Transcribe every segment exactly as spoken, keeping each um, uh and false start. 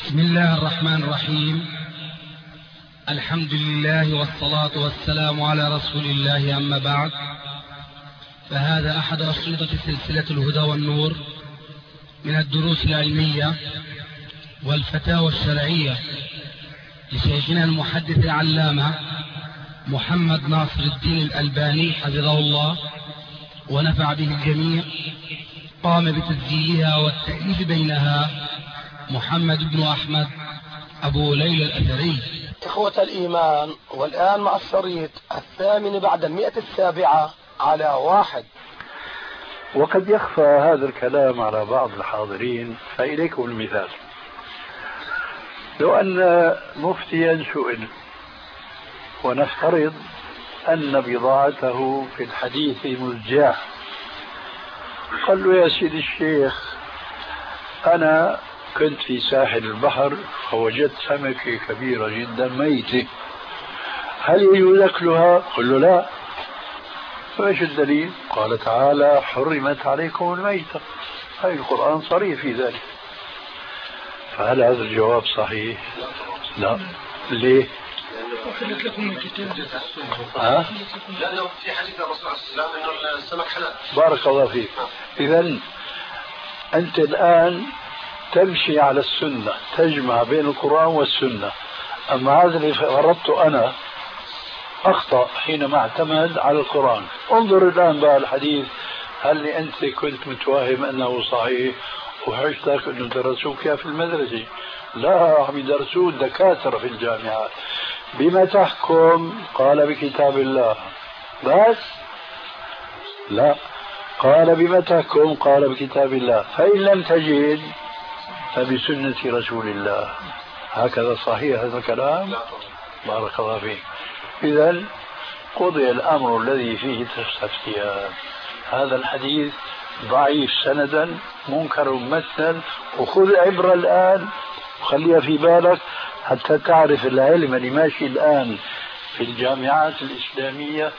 بسم الله الرحمن الرحيم. الحمد لله والصلاة والسلام على رسول الله، أما بعد، فهذا أحد أشرطة سلسلة الهدى والنور من الدروس العلمية والفتاوى الشرعية لشيخنا المحدث العلامة محمد ناصر الدين الألباني حفظه الله ونفع به الجميع. قام بتسجيلها والتأليف بينها محمد بن أحمد أبو ليلى الأثري. إخوة الإيمان، والآن مع الشريط الثامن بعد المئة السابعة على واحد. وقد يخفى هذا الكلام على بعض الحاضرين، فإليكم المثال. لو أن مفتيا سئل ونفترض أن بضاعته في الحديث مزجاة، قال له: يا سيدي الشيخ، أنا كنت في ساحل البحر فوجدت سمكة كبيرة جدا ميتة، هل يجوز أكلها؟ قل له: لا. فايش الدليل؟ قال تعالى: حرمت عليكم الميتة. هاي القرآن صريح في ذلك. فهل هذا الجواب صحيح؟ لا. ليه؟ وحلت لكم الكتاب. ها؟ لأنه في حديث الرسول عليه السلام أن السمك حلال. بارك الله فيك. إذن أنت الآن تمشي على السنة، تجمع بين القرآن والسنة. أما هذا اللي فرضته أنا أخطأ حينما اعتمد على القرآن. انظر الآن بقى الحديث، هل أنت كنت متوهم أنه صحيح وحجتك أنه درسوك في المدرسة؟ لا، عم يدرسوه الدكاترة في الجامعات. بما تحكم؟ قال: بكتاب الله. بس؟ لا، قال: بما تحكم؟ قال: بكتاب الله. فإن لم تجد فبسنة رسول الله. هكذا صحيح هذا الكلام؟ بارك الله فيك. إذن قضي الأمر الذي فيه تستفتيان. هذا الحديث ضعيف سندا، منكر متنا، وخذ عبرة الآن وخليها في بالك حتى تعرف العلم اللي ماشي الآن في الجامعات الإسلامية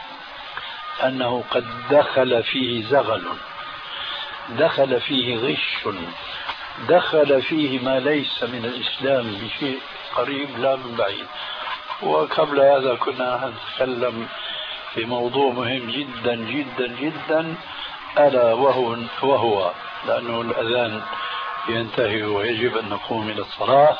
أنه قد دخل فيه زغل، دخل فيه غش، دخل فيه ما ليس من الإسلام بشيء قريب لا من بعيد. وقبل هذا كنا نتكلم في موضوع مهم جدا جدا جدا، ألا وهو, وهو لأنه الأذان ينتهي ويجب أن نقوم إلى الصلاة.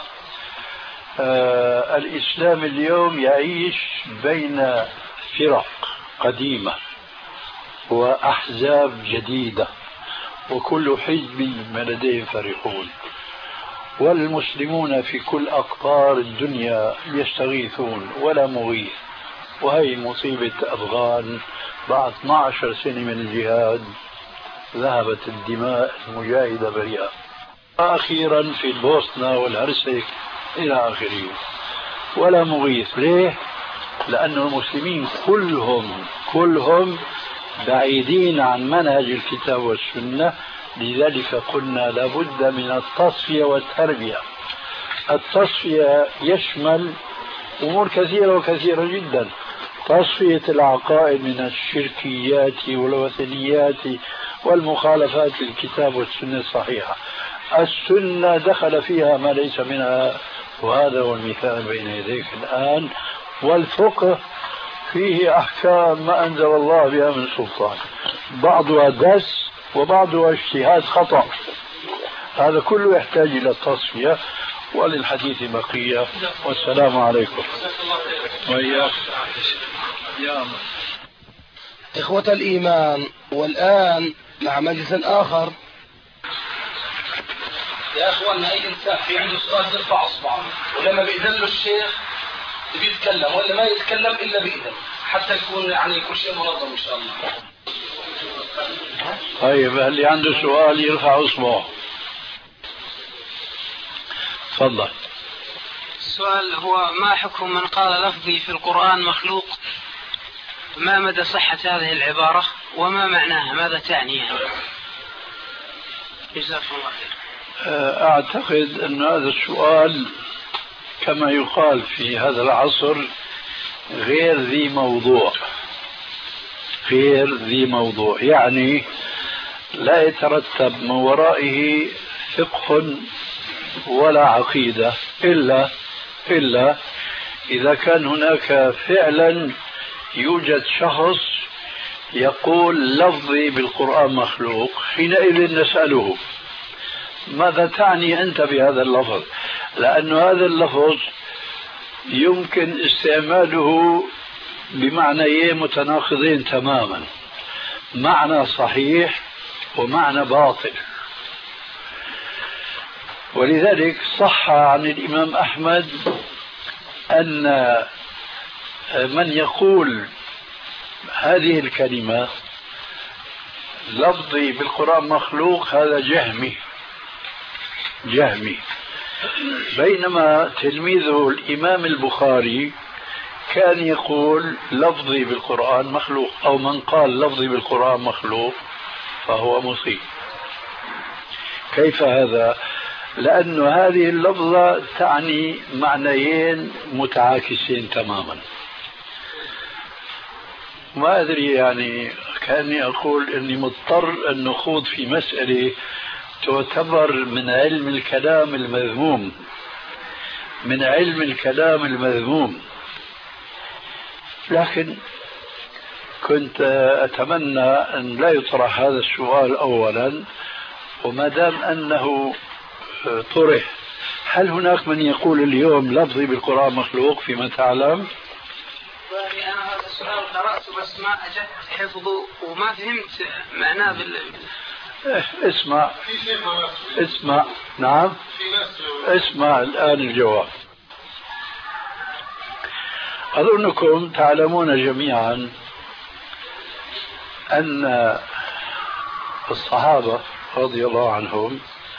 آه الإسلام اليوم يعيش بين فرق قديمة وأحزاب جديدة، وكل حزب ما لديهم فرحون، والمسلمون في كل أقطار الدنيا يستغيثون ولا مغيث. وهي مصيبة أفغان بعد اثنتي عشرة سنة من الجهاد ذهبت الدماء المجاهدة بريئة. أخيرا في البوسنة والهرسك إلى آخره، ولا مغيث. ليه؟ لأن المسلمين كلهم كلهم بعيدين عن منهج الكتاب والسنة. لذلك قلنا لابد من التصفية والتربية. التصفية يشمل أمور كثيرة وكثيرة جدا: تصفية العقائد من الشركيات والوثنيات والمخالفات للكتاب والسنة الصحيحة. السنة دخل فيها ما ليس منها، وهذا هو المثال بين يديك الآن. والفقه فيه أحكام ما أنزل الله بها من سلطان، بعضها دس وبعضها اجتهاد خطأ. هذا كله يحتاج إلى التصفية، وللحديث بقية. والسلام عليكم. وإياك يا إخوة الإيمان، والآن مع مجلس آخر. يا أخواننا، أي إنسان في عنده سؤال يرفع أصبعه، ولما بيأذن له الشيخ بيتكلم، ولا ما يتكلم إلا بإذن، حتى يكون يعني كل شيء منظم إن شاء الله. طيب، اللي عنده سؤال يرفع أصبعه. تفضل. السؤال هو: ما حكم من قال لفظي في القرآن مخلوق؟ ما مدى صحة هذه العبارة وما معناها؟ ماذا تعني يعني؟ جزاكم الله خير. أعتقد أن هذا السؤال كما يقال في هذا العصر غير ذي موضوع، غير ذي موضوع، يعني لا يترتب من ورائه فقه ولا عقيدة إلا إلا إذا كان هناك فعلا يوجد شخص يقول لفظي بالقرآن مخلوق، حينئذ نسأله ماذا تعني أنت بهذا اللفظ؟ لأن هذا اللفظ يمكن استعماله بمعنيين متناقضين تماما، معنى صحيح ومعنى باطل. ولذلك صح عن الإمام أحمد أن من يقول هذه الكلمة لفظي بالقرآن مخلوق هذا جهمي جهمي، بينما تلميذه الإمام البخاري كان يقول لفظي بالقرآن مخلوق، أو من قال لفظي بالقرآن مخلوق فهو مصيب. كيف هذا؟ لأن هذه اللفظة تعني معنيين متعاكسين تماما. ما أدري، يعني كأني أقول أني مضطر أن نخوض في مسألة تعتبر من علم الكلام المذموم من علم الكلام المذموم لكن كنت أتمنى أن لا يطرح هذا السؤال أولا، وما دام أنه طرح، هل هناك من يقول اليوم لفظي بالقرآن مخلوق فيما تعلم؟ أنا هذا السؤال قرأته بس ما أجدت حفظه وما فهمت معناه بال... اسمع اسمع نعم اسمع الآن الجواب. أظنكم تعلمون جميعا أن الصحابة رضي الله عنهم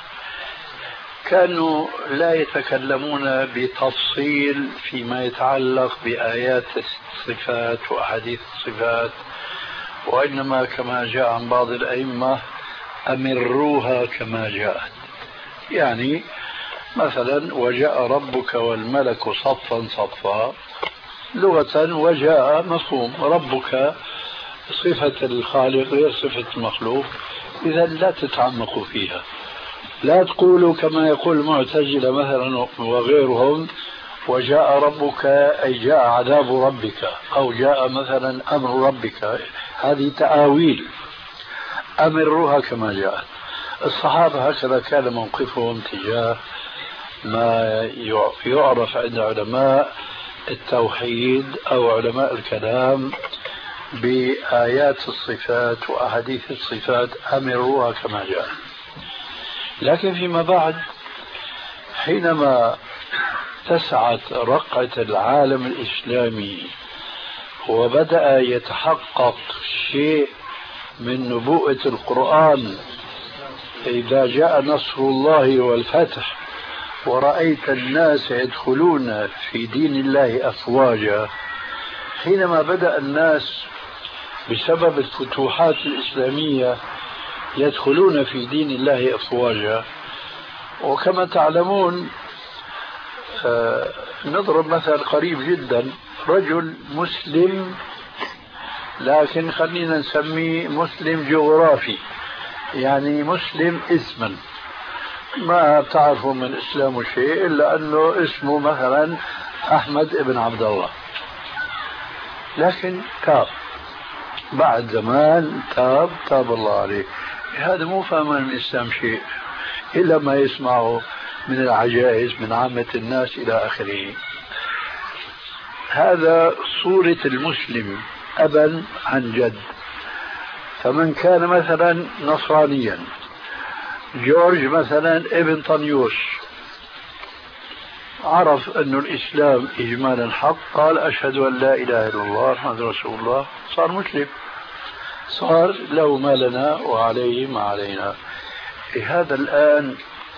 كانوا لا يتكلمون بتفصيل فيما يتعلق بآيات الصفات وأحاديث الصفات، وإنما كما جاء عن بعض الأئمة أمروها كما جاءت. يعني مثلا وجاء ربك والملك صفا صفا لغة، وجاء مفهوم ربك صفة الخالق غير صفة المخلوق، إذا لا تتعمقوا فيها. لا تقولوا كما يقول المعتزلة مثلا وغيرهم وجاء ربك أي جاء عذاب ربك، أو جاء مثلا أمر ربك، هذه تآويل. أمروها كما جاءت. الصحابة هكذا كان موقفهم تجاه ما يعرف عند علماء التوحيد أو علماء الكلام بآيات الصفات وأحاديث الصفات، أمروها كما جاءت. لكن فيما بعد حينما تسعت رقعة العالم الإسلامي وبدأ يتحقق شيء من نبوءة القرآن، إذا جاء نصر الله والفتح ورأيت الناس يدخلون في دين الله أفواجا، حينما بدأ الناس بسبب الفتوحات الإسلامية يدخلون في دين الله أفواجا. وكما تعلمون آه نضرب مثل قريب جدا، رجل مسلم لكن خلينا نسميه مسلم جغرافي، يعني مسلم اسما، ما بتعرفوا من إسلامه شيء إلا أنه اسمه مثلا أحمد ابن عبد الله، لكن تاب بعد زمان، تاب تاب الله عليه. هذا مو فاهم من الإسلام شيء إلا ما يسمعه من العجائز من عامة الناس إلى آخره. هذا صورة المسلم أبا عن جد. فمن كان مثلا نصرانيا، جورج مثلا ابن طنيوس، عرف أن الإسلام إجمالا حق، قال أشهد أن لا إله إلا الله محمد رسول الله، صار مسلم، صار له ما لنا وعليه ما علينا. هذا الآن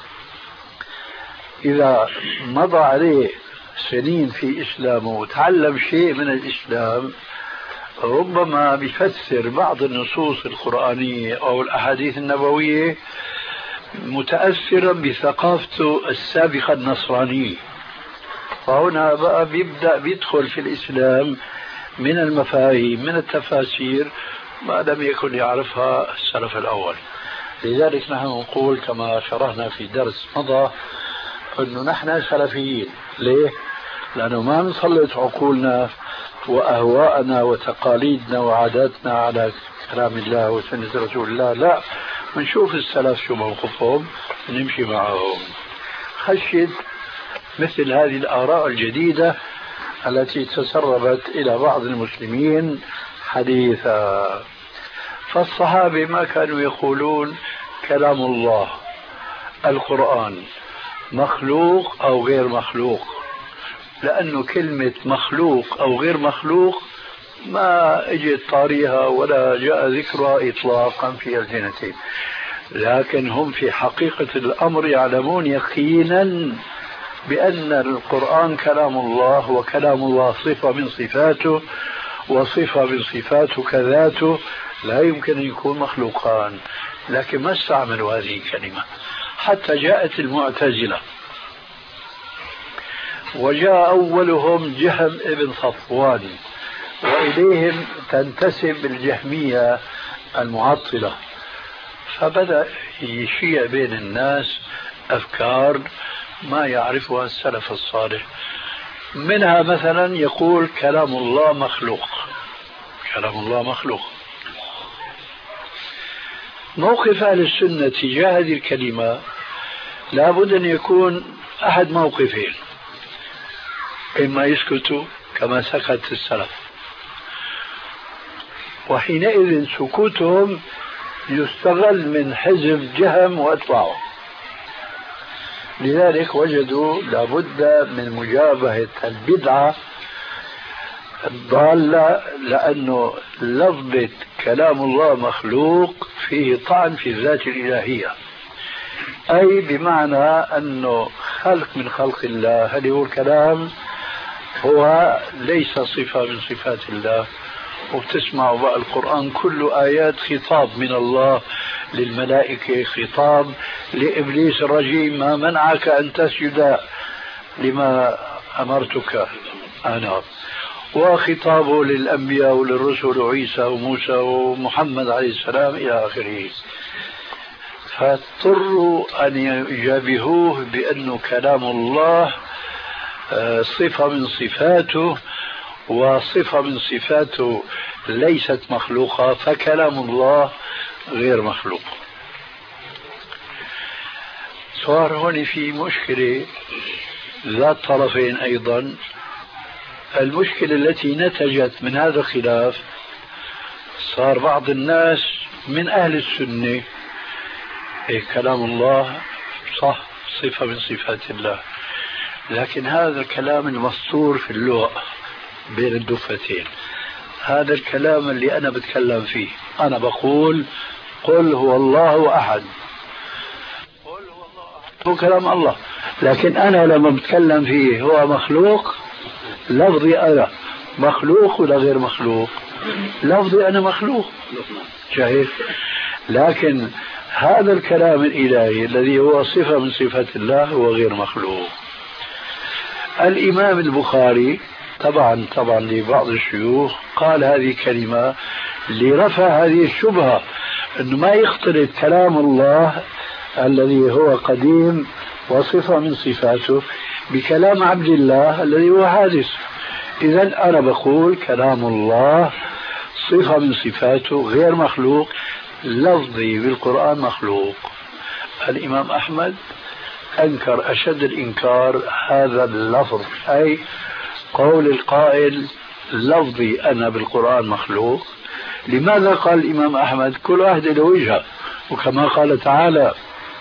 إذا مضى عليه سنين في إسلامه وتعلم شيء من الإسلام، ربما بيفسر بعض النصوص القرآنية أو الأحاديث النبوية متأثرا بثقافته السابقة النصرانية، فهنا بقى بيبدأ بيدخل في الإسلام من المفاهيم من التفاسير ما لم يكن يعرفها السلف الأول. لذلك نحن نقول كما شرحنا في درس مضى أنه نحن سلفيين. ليه؟ لأنه ما نسلط عقولنا وأهواءنا وتقاليدنا وعاداتنا على كلام الله وسنة رسول الله، لا، بنشوف السلف شو موقفهم نمشي معهم، خشيت مثل هذه الآراء الجديدة التي تسربت إلى بعض المسلمين حديثا. فالصحابة ما كانوا يقولون كلام الله القرآن مخلوق أو غير مخلوق، لأنه كلمة مخلوق أو غير مخلوق ما اجت طاريها ولا جاء ذكرها إطلاقا في ألسنتهم، لكن هم في حقيقة الأمر يعلمون يقينا بأن القرآن كلام الله، وكلام الله صفة من صفاته، وصفة من صفاته كذاته، لا يمكن أن يكون مخلوقان، لكن ما استعملوا هذه الكلمة. حتى جاءت المعتزلة وجاء أولهم جهم ابن صفوان، وإليهم تنتسب الجهمية المعطلة، فبدأ يشيع بين الناس أفكار ما يعرفها السلف الصالح. منها مثلا يقول كلام الله مخلوق، كلام الله مخلوق. موقف أهل السنة تجاه هذه الكلمة لابد أن يكون أحد موقفين: إما يسكتوا كما سكت السلف، وحينئذ سكوتهم يستغل من حزب جهم وأتباعه، لذلك وجدوا لابد من مجابهة البدعة الضالة، لأنه لفظة كلام الله مخلوق فيه طعن في الذات الإلهية، أي بمعنى أنه خلق من خلق الله. هل هو الكلام هو ليس صفة من صفات الله. وبتسمعوا بقى القرآن كله آيات خطاب من الله للملائكة، خطاب لإبليس الرجيم: ما منعك أن تسجد لما أمرتك أنا، وخطابه للأنبياء وللرسل وعيسى وموسى ومحمد عليه السلام إلى آخره. فاضطروا أن يجابهوه بأنه كلام الله صفة من صفاته، وصفة من صفاته ليست مخلوقة، فكلام الله غير مخلوق. صار هون في مشكلة ذات طرفين أيضا. المشكلة التي نتجت من هذا الخلاف، صار بعض الناس من أهل السنة إيه كلام الله صح صفة من صفات الله، لكن هذا الكلام المسطور في اللغة بين الدفتين، هذا الكلام اللي أنا بتكلم فيه، أنا بقول قل هو الله أحد، قل هو الله أحد هو كلام الله، لكن أنا لما بتكلم فيه هو مخلوق، لفظي أنا مخلوق ولا غير مخلوق؟ لفظي أنا مخلوق، شايف؟ لكن هذا الكلام الإلهي الذي هو صفة من صفات الله هو غير مخلوق. الإمام البخاري طبعا طبعا لبعض الشيوخ قال هذه الكلمة لرفع هذه الشبهة، أنه ما يختلط كلام الله الذي هو قديم وصفة من صفاته بكلام عبد الله الذي هو حادث. إذن أنا بقول كلام الله صفة من صفاته غير مخلوق، لفظي بالقرآن مخلوق. الإمام أحمد أنكر أشد الإنكار هذا اللفظ، أي قول القائل لفظي أنا بالقرآن مخلوق. لماذا قال الإمام أحمد؟ كل واحد له وجهة، وكما قال تعالى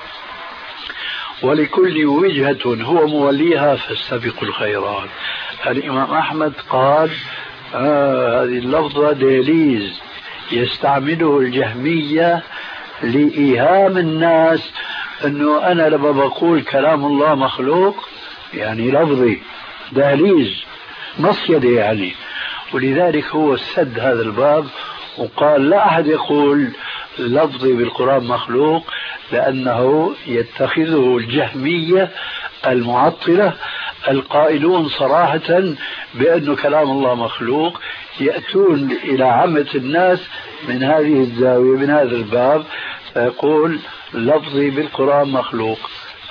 ولكل وجهة هو موليها فاستبقوا الخيرات. الإمام أحمد قال آه هذه اللفظة دهليز يستعمله الجهمية لإيهام الناس أنه أنا لما بقول كلام الله مخلوق يعني لفظي دهليز مصيدة يعني، ولذلك هو سد هذا الباب وقال لا أحد يقول لفظي بالقرآن مخلوق، لأنه يتخذه الجهمية المعطلة القائلون صراحة بأن كلام الله مخلوق، يأتون إلى عامة الناس من هذه الزاوية من هذا الباب فيقول لفظي بالقرآن مخلوق.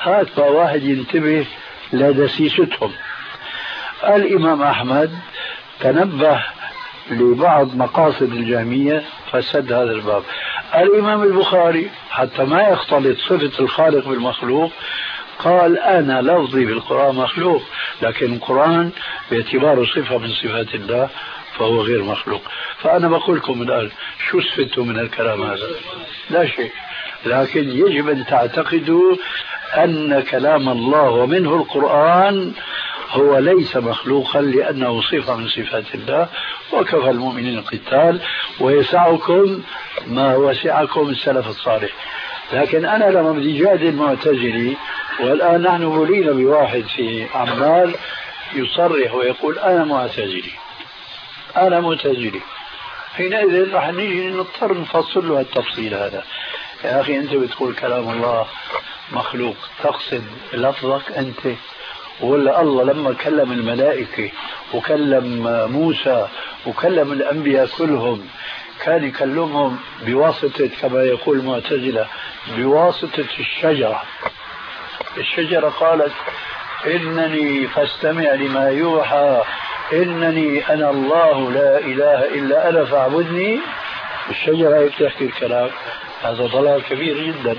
هات بقى واحد ينتبه لدسيستهم. الإمام أحمد تنبه لبعض مقاصد الجهمية فسد هذا الباب. الإمام البخاري حتى ما يختلط صفة الخالق بالمخلوق قال أنا لفظي بالقرآن مخلوق، لكن القرآن باعتباره صفة من صفات الله فهو غير مخلوق. فأنا بقول لكم الآن شو استفدتوا من الكلام هذا؟ لا شيء، لكن يجب أن تعتقدوا أن كلام الله ومنه القرآن هو ليس مخلوقا لأنه صفة من صفات الله، وكفى المؤمنين القتال ويسعكم ما وسعكم السلف الصالح. لكن أنا لما بدي جادل معتزلي، والآن نحن بلينا بواحد في عمال يصرح ويقول أنا معتزلي أنا معتزلي، حينئذ راح نيجي نضطر نفصل له التفصيل هذا. يا أخي أنت بتقول كلام الله مخلوق، تقصد لفظك أنت ولا الله لما كلم الملائكة وكلم موسى وكلم الأنبياء كلهم كان يكلمهم بواسطة كما يقول المعتزلة بواسطة الشجرة؟ الشجرة قالت إنني فاستمع لما يوحى إنني أنا الله لا إله إلا أنا فاعبدني. الشجرة بتحكي الكلام هذا ضلال كبير جدا.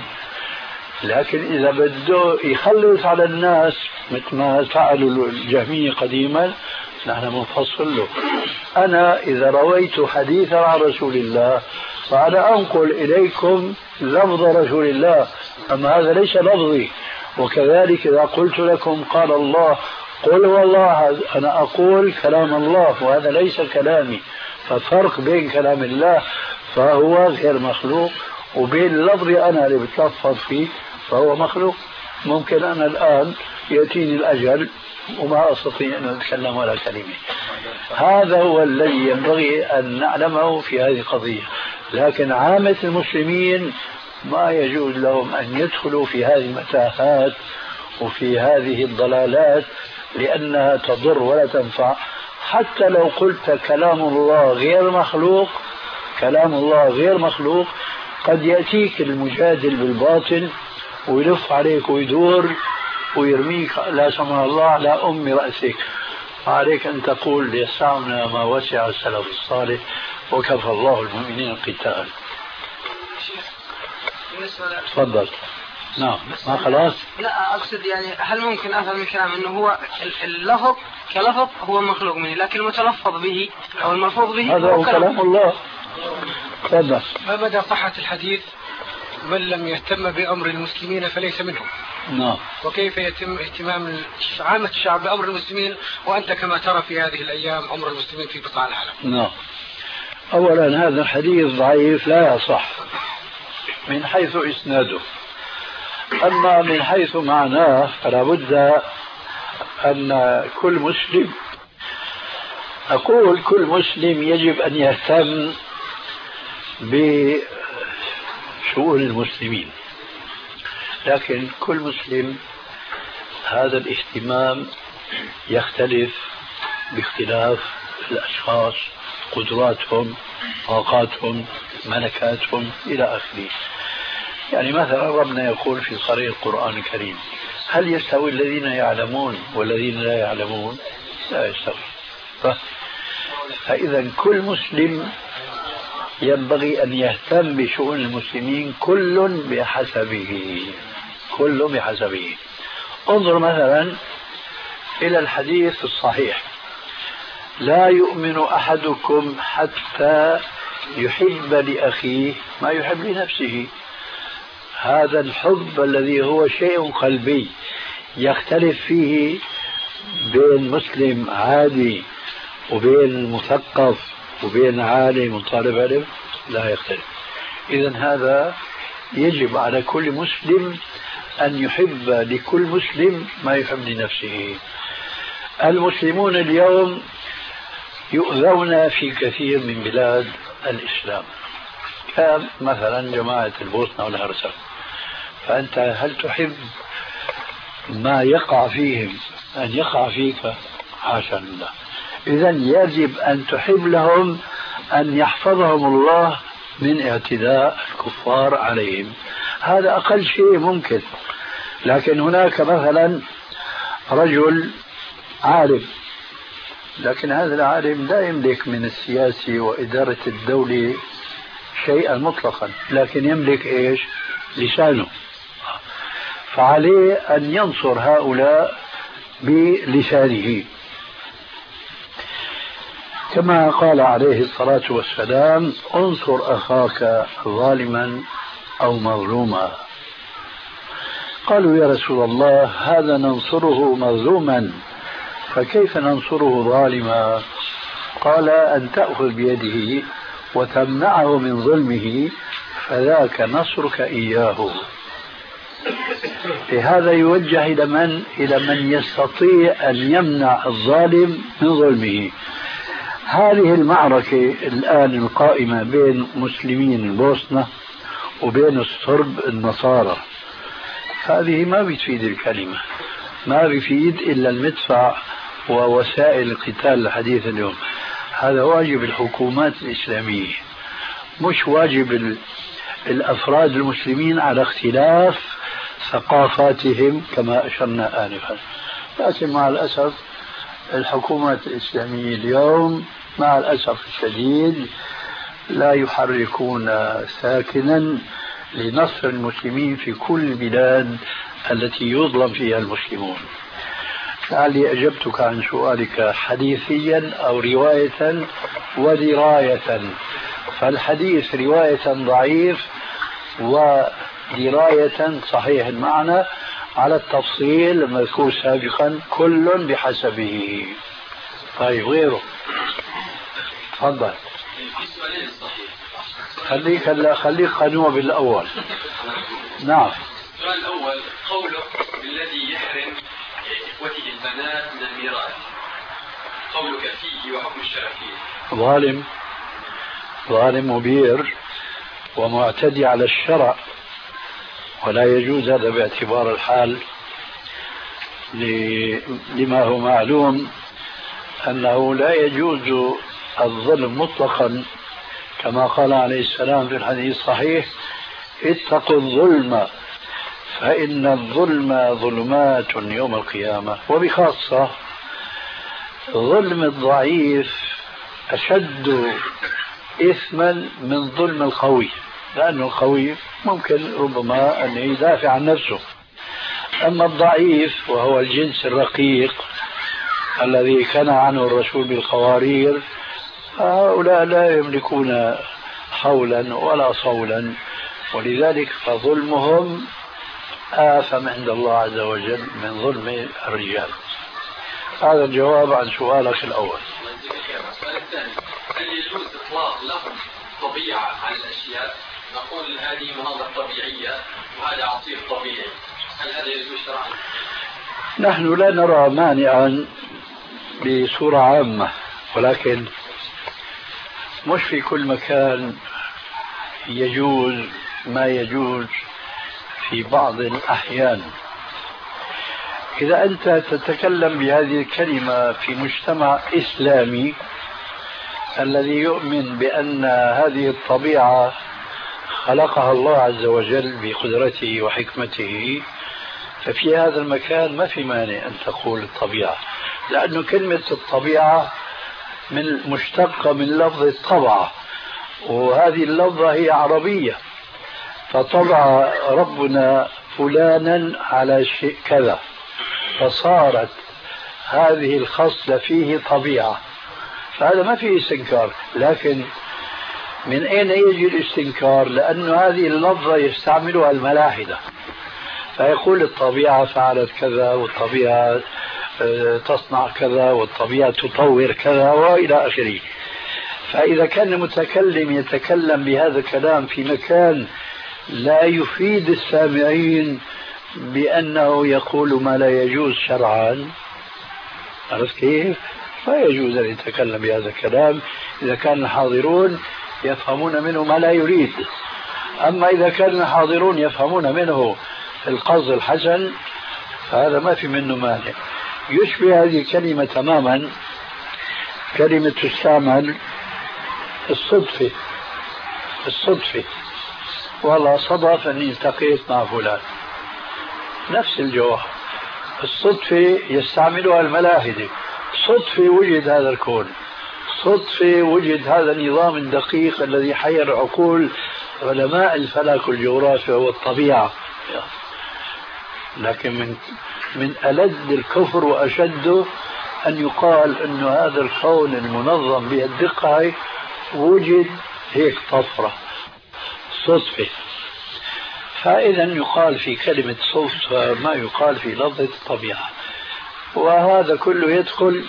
لكن إذا بده يخلص على الناس مثل ما فعلوا الجهمية قديما نحن منفصل له. أنا إذا رويت حديثا عن رسول الله فأنا أنقل إليكم لفظ رسول الله، أما هذا ليس لفظي. وكذلك إذا قلت لكم قال الله قل والله أنا أقول كلام الله وهذا ليس كلامي. فالفرق بين كلام الله فهو غير مخلوق وبين لفظي أنا اللي بتلفظ فيه فهو مخلوق. ممكن أنا الآن يأتيني الأجل وما أستطيع أن أتكلم ولا كلمة. هذا هو الذي ينبغي أن نعلمه في هذه القضية. لكن عامة المسلمين ما يجوز لهم أن يدخلوا في هذه المتاهات وفي هذه الضلالات لأنها تضر ولا تنفع. حتى لو قلت كلام الله غير مخلوق، كلام الله غير مخلوق قد يأتيك المجادل بالباطل ويلف عليك ويدور ويرميك لا سمح الله على أم رأسك. عليك أن تقول يسعنا ما وسع السلف الصالح وكفى الله المؤمنين القتال. تفضل. نعم ما خلاص. لا أقصد يعني هل ممكن أفهم من كلام أنه هو اللفظ كلفظ هو مخلوق منه لكن المتلفظ به أو الملفوظ به هذا هو كلام الله. تفضل. ما مدى صحة الحديث من لم يهتم بأمر المسلمين فليس منهم؟ نعم. وكيف يتم اهتمام عامة الشعب بأمر المسلمين وأنت كما ترى في هذه الأيام أمر المسلمين في بقاع العالم؟ نعم. أولا هذا الحديث ضعيف لا يصح من حيث إسناده، أما من حيث معناه فلا بد أن كل مسلم، أقول كل مسلم يجب أن يهتم بشؤون المسلمين، لكن كل مسلم هذا الاهتمام يختلف باختلاف الأشخاص، قدراتهم، طاقاتهم، ملكاتهم إلى آخره. يعني مثلا ربنا يقول في صريح القرآن الكريم هل يستوي الذين يعلمون والذين لا يعلمون؟ لا يستوي. فإذا كل مسلم ينبغي أن يهتم بشؤون المسلمين كل بحسبه، كل بحسبه. انظر مثلا إلى الحديث الصحيح لا يؤمن أحدكم حتى يحب لأخيه ما يحب لنفسه. هذا الحب الذي هو شيء قلبي يختلف فيه بين مسلم عادي وبين مثقف وبين عالم وطالب علم، لا يختلف. إذن هذا يجب على كل مسلم أن يحب لكل مسلم ما يحب لنفسه. المسلمون اليوم يؤذون في كثير من بلاد الإسلام كمثلا جماعة البوسنة والهرسك، فأنت هل تحب ما يقع فيهم أن يقع فيك؟ حاشا لله. إذن يجب أن تحب لهم أن يحفظهم الله من اعتداء الكفار عليهم. هذا أقل شيء ممكن. لكن هناك مثلا رجل عالم، لكن هذا العالم لا يملك من السياسة وإدارة الدولة شيئا مطلقا، لكن يملك إيش؟ لسانه. فعليه أن ينصر هؤلاء بلسانه، كما قال عليه الصلاة والسلام: انصر أخاك ظالما أو مظلوما. قالوا: يا رسول الله، هذا ننصره مظلوما، فكيف ننصره ظالما؟ قال: أن تأخذ بيده وتمنعه من ظلمه، فذاك نصرك إياه. هذا يوجه إلى من؟ إلى من يستطيع أن يمنع الظالم من ظلمه. هذه المعركة الآن القائمة بين مسلمين البوسنة وبين الصرب النصارى، هذه ما بتفيد الكلمة، ما بيفيد إلا المدفع ووسائل القتال الحديث اليوم. هذا واجب الحكومات الإسلامية، مش واجب الأفراد المسلمين على اختلاف ثقافاتهم كما أشرنا آنفا. لكن مع الأسف الحكومات الإسلامية اليوم مع الأسف الشديد لا يحركون ساكنا لنصر المسلمين في كل البلاد التي يظلم فيها المسلمون. لعلي أجبتك عن سؤالك حديثيا أو رواية ودراية. فالحديث رواية ضعيف ودراية صحيح المعنى على التفصيل المذكور سابقا، كل بحسبه. طيب غيره تفضل. خليك هلا خليك قنوع بالأول. نعم. السؤال الأول: قوله بالذي يحرم إخوته البنات من الميراث، قولك فيه وحكم الشرع فيه. ظالم، ظالم مبير ومعتدي على الشرع، ولا يجوز هذا باعتبار الحال، لما هو معلوم أنه لا يجوز الظلم مطلقا، كما قال عليه السلام في الحديث الصحيح: اتقوا الظلم فإن الظلم ظلمات يوم القيامة. وبخاصة ظلم الضعيف أشد إثما من ظلم القوي، لأن القوي ممكن ربما أن يدافع عن نفسه، أما الضعيف وهو الجنس الرقيق الذي كان عنه الرسول بالقوارير، هؤلاء لا يملكون حولا ولا صولا، ولذلك فظلمهم آثم عند الله عز وجل من ظلم الرجال. هذا الجواب عن سؤالك الأول. السؤال الثاني: هل يجوز إطلاق لفظ طبيعة على الأشياء؟ نقول هذه مناظر طبيعية وهذا عصير طبيعي، هل هذا يجوز شرعا؟ نحن لا نرى مانعا بصورة عامة، ولكن مش في كل مكان يجوز ما يجوز في بعض الأحيان. إذا أنت تتكلم بهذه الكلمة في مجتمع إسلامي الذي يؤمن بأن هذه الطبيعة خلقها الله عز وجل بقدرته وحكمته، ففي هذا المكان ما في مانع أن تقول الطبيعة، لأن كلمة الطبيعة من مشتقة من لفظ الطبع، وهذه اللفظة هي عربية، فطبع ربنا فلانا على شيء كذا، فصارت هذه الخصلة فيه طبيعة، فهذا ما فيه استنكار. لكن من أين يجي الاستنكار؟ لأن هذه اللفظة يستعملها الملاحدة، فيقول الطبيعة فعلت كذا، والطبيعة تصنع كذا، والطبيعة تطور كذا، وإلى آخره. فإذا كان المتكلم يتكلم بهذا الكلام في مكان لا يفيد السامعين بأنه يقول ما لا يجوز شرعا، عرفت كيف؟ لا يجوز أن يتكلم بهذا الكلام إذا كان الحاضرون يفهمون منه ما لا يريد. أما إذا كان الحاضرون يفهمون منه القصد الحسن فهذا ما في منه مانع. يشبه هذه الكلمة تماما كلمة تستعمل الصدفة. الصدفة والله صدف أني التقيت مع فلان، نفس الجوهر. الصدفة يستعملها الملاحدة، صدفة وجد هذا الكون، صدفة وجد هذا النظام الدقيق الذي حير عقول علماء الفلك والجغرافيا والطبيعة. لكن من من ألد الكفر وأشده أن يقال أن هذا الكون المنظم بهالدقة وجد هيك طفرة صدفة. فإذا يقال في كلمة صدفة ما يقال في لفظة الطبيعة. وهذا كله يدخل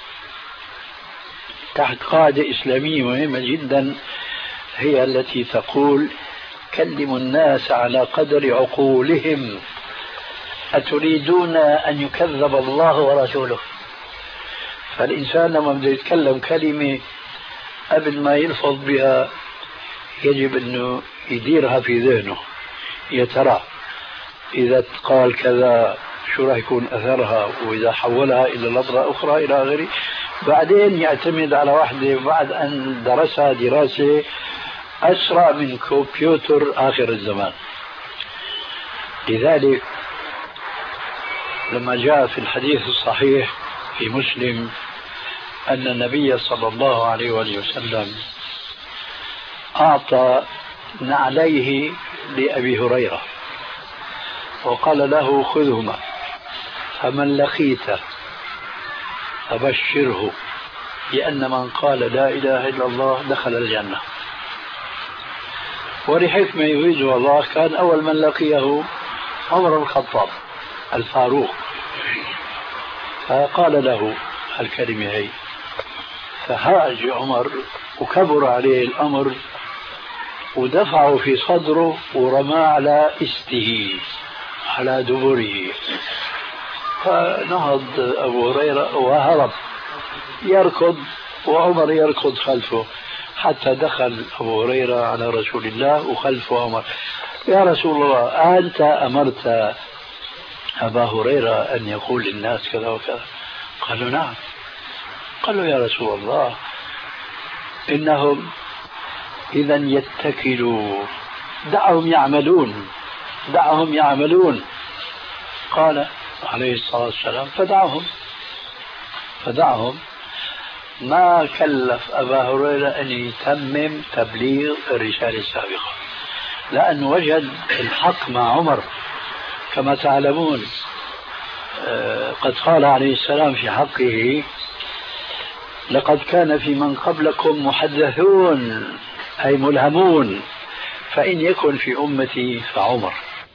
تحت قاعدة إسلامية مهمة جدا، هي التي تقول: كلموا الناس على قدر عقولهم، أتريدون أن يكذب الله ورسوله؟ فالإنسان لما بده يتكلم كلمة قبل ما يلفظ بها يجب أنه يديرها في ذهنه، يا ترى إذا قال كذا شو راح يكون أثرها، وإذا حولها إلى لفظة أخرى إلى آخره. بعدين يعتمد على واحدة بعد أن درسها دراسة أسرع من كمبيوتر آخر الزمان. لذلك لما جاء في الحديث الصحيح في مسلم أن النبي صلى الله عليه وآله وسلم أعطى نعليه لأبي هريرة وقال له: خذهما، فمن لقيته فبشره لأن من قال لا إله إلا الله دخل الجنة. ولحكمة يريدها الله كان أول من لقيه عمر بن الخطاب الفاروق، فقال له الكلمة هي، فهاج عمر وكبر عليه الأمر ودفعه في صدره ورمى على استه على دبره، فنهض أبو هريرة وهرب يركض وعمر يركض خلفه حتى دخل أبو هريرة على رسول الله وخلفه عمر: يا رسول الله، أنت أمرت أبا هريرة أن يقول للناس كذا وكذا؟ قالوا: نعم. قالوا: يا رسول الله، إنهم إذا يتكلوا، دعهم يعملون دعهم يعملون. قال عليه الصلاة والسلام: فدعهم فدعهم ما كلف أبا هريرة أن يتمم تبليغ الرسالة السابقة، لأنه وجد الحق مع عمر. كما تعلمون قد قال عليه السلام في حقه: لقد كان في من قبلكم محدثون أي ملهمون، فإن يكن في أمتي فعمر.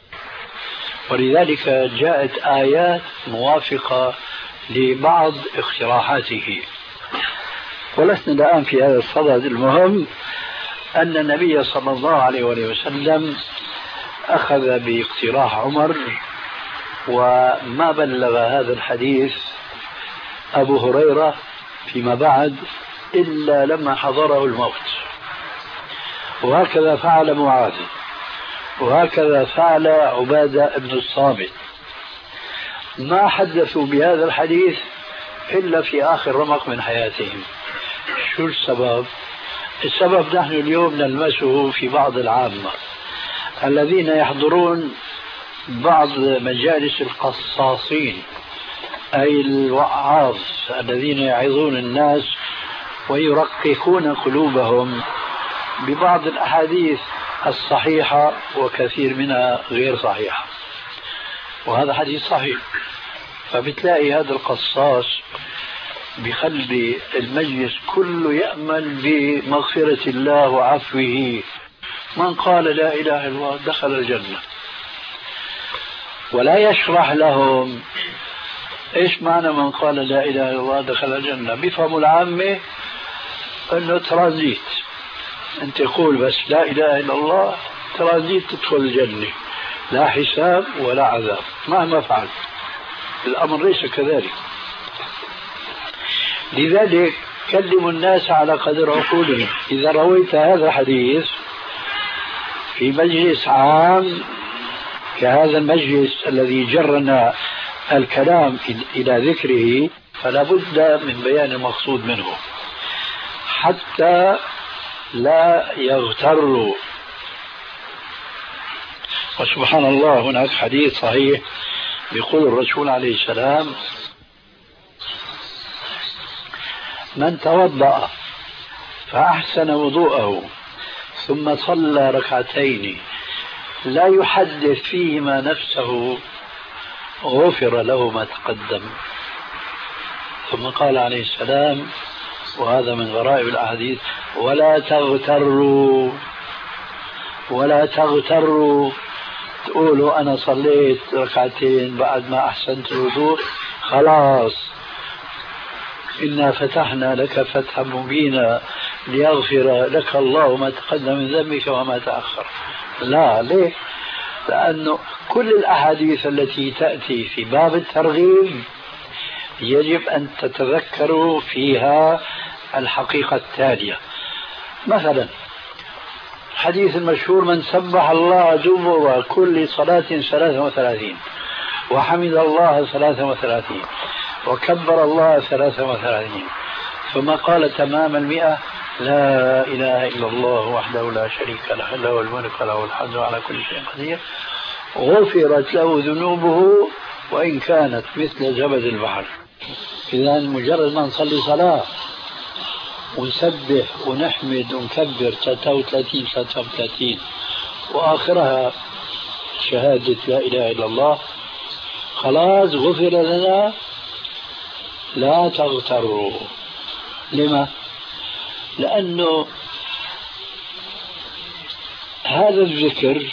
ولذلك جاءت آيات موافقة لبعض اقتراحاته. ولسنا الآن في هذا الصدد. المهم أن النبي صلى الله عليه وسلم أخذ باقتراح عمر، وما بلغ هذا الحديث أبو هريرة فيما بعد إلا لما حضره الموت. وهكذا فعل معاذ، وهكذا فعل عبادة بن الصامت. ما حدثوا بهذا الحديث إلا في آخر رمق من حياتهم. شو السبب؟ السبب نحن اليوم نلمسه في بعض العامة الذين يحضرون بعض مجالس القصاصين، أي الوعاظ الذين يعظون الناس ويرققون قلوبهم ببعض الأحاديث الصحيحة وكثير منها غير صحيحة، وهذا حديث صحيح. فبتلاقي هذا القصاص بخلي المجلس كله يأمل بمغفرة الله وعفوه. من قال لا إله إلا الله دخل الجنة، ولا يشرح لهم إيش معنى من قال لا إله إلا الله دخل الجنة. بيفهموا العامة أنه ترانزيت، أنت تقول بس لا إله إلا الله ترانزيت تدخل الجنة، لا حساب ولا عذاب مهما فعل. الأمر ليس كذلك. لذلك كلموا الناس على قدر عقولهم. إذا رويت هذا الحديث في مجلس عام كهذا المجلس الذي جرنا الكلام إلى ذكره، فلا بد من بيان المقصود منه حتى لا يغتروا. وسبحان الله هناك حديث صحيح يقول الرسول عليه السلام: من توضأ فأحسن وضوءه ثم صلى ركعتين لا يحدث فيهما نفسه غفر له ما تقدم. ثم قال عليه السلام، وهذا من غرائب الأحاديث: ولا تغتروا ولا تغتروا تقولوا أنا صليت ركعتين بعد ما أحسنت الوضوء خلاص إنا فتحنا لك فتحا مبينا ليغفر لك الله ما تقدم من ذنبك وما تأخر. لا، ليه؟ لأنه كل الأحاديث التي تأتي في باب الترغيب يجب أن تتذكروا فيها الحقيقة التالية. مثلا الحديث المشهور: من سبح الله دبر كل صلاة ثلاثة وثلاثين، وحمد الله ثلاثة وثلاثين، وكبر الله ثلاثة وثلاثين، ثم قال تمام المئة: لا إله إلا الله وحده لا شريك له، له الملك وله الحمد على كل شيء قدير، غفرت له ذنوبه وإن كانت مثل زبد البحر. إذا مجرد ما نصلي صلاة ونسبح ونحمد ونكبر ثلاثة وثلاثين ثلاثة وثلاثين وآخرها شهادة لا إله إلا الله، خلاص غفر لنا. لا تغتروا. لما؟ لأنه هذا الذكر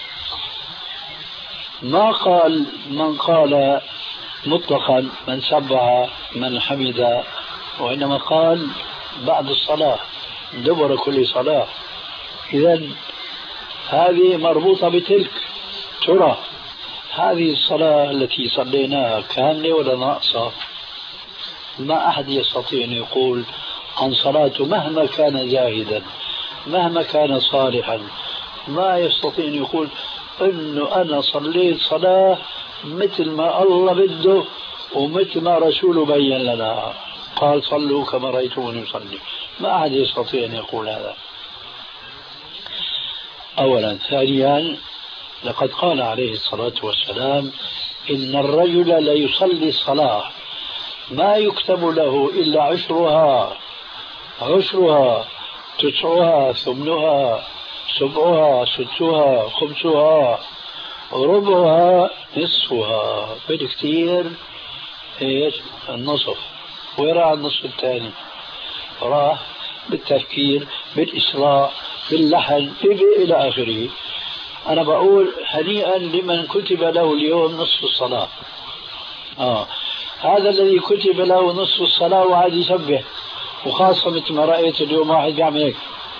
ما قال من قال مطلقا من سبح من حمد، وإنما قال بعد الصلاة دبر كل صلاة. إذن هذه مربوطة بتلك. ترى هذه الصلاة التي صليناها كاملة ولا ناقصة؟ ما أحد يستطيع أن يقول عن صلاته مهما كان زاهدا مهما كان صالحا، ما يستطيع أن يقول أنه أنا صليت صلاة مثل ما الله بده ومثل ما رسوله بين لنا، قال صلوا كما رأيتموني يصلي. ما أحد يستطيع أن يقول هذا أولا. ثانيا، لقد قال عليه الصلاة والسلام: إن الرجل ليصلي الصلاة ما يكتب له إلا عشرها عشرها تسعها ثمنها سبعها ستها خمسها ربعها نصفها، بالكثير ايش النصف. وراء النصف الثاني راح بالتفكير بالإسراء باللحن إلى آخره. أنا بقول هنيئا لمن كتب له اليوم نصف الصلاة. آه هذا الذي كتب له نصف الصلاة وعاد يسبح، وخاصة مثل ما رأيت اليوم واحد بيعمل هيك،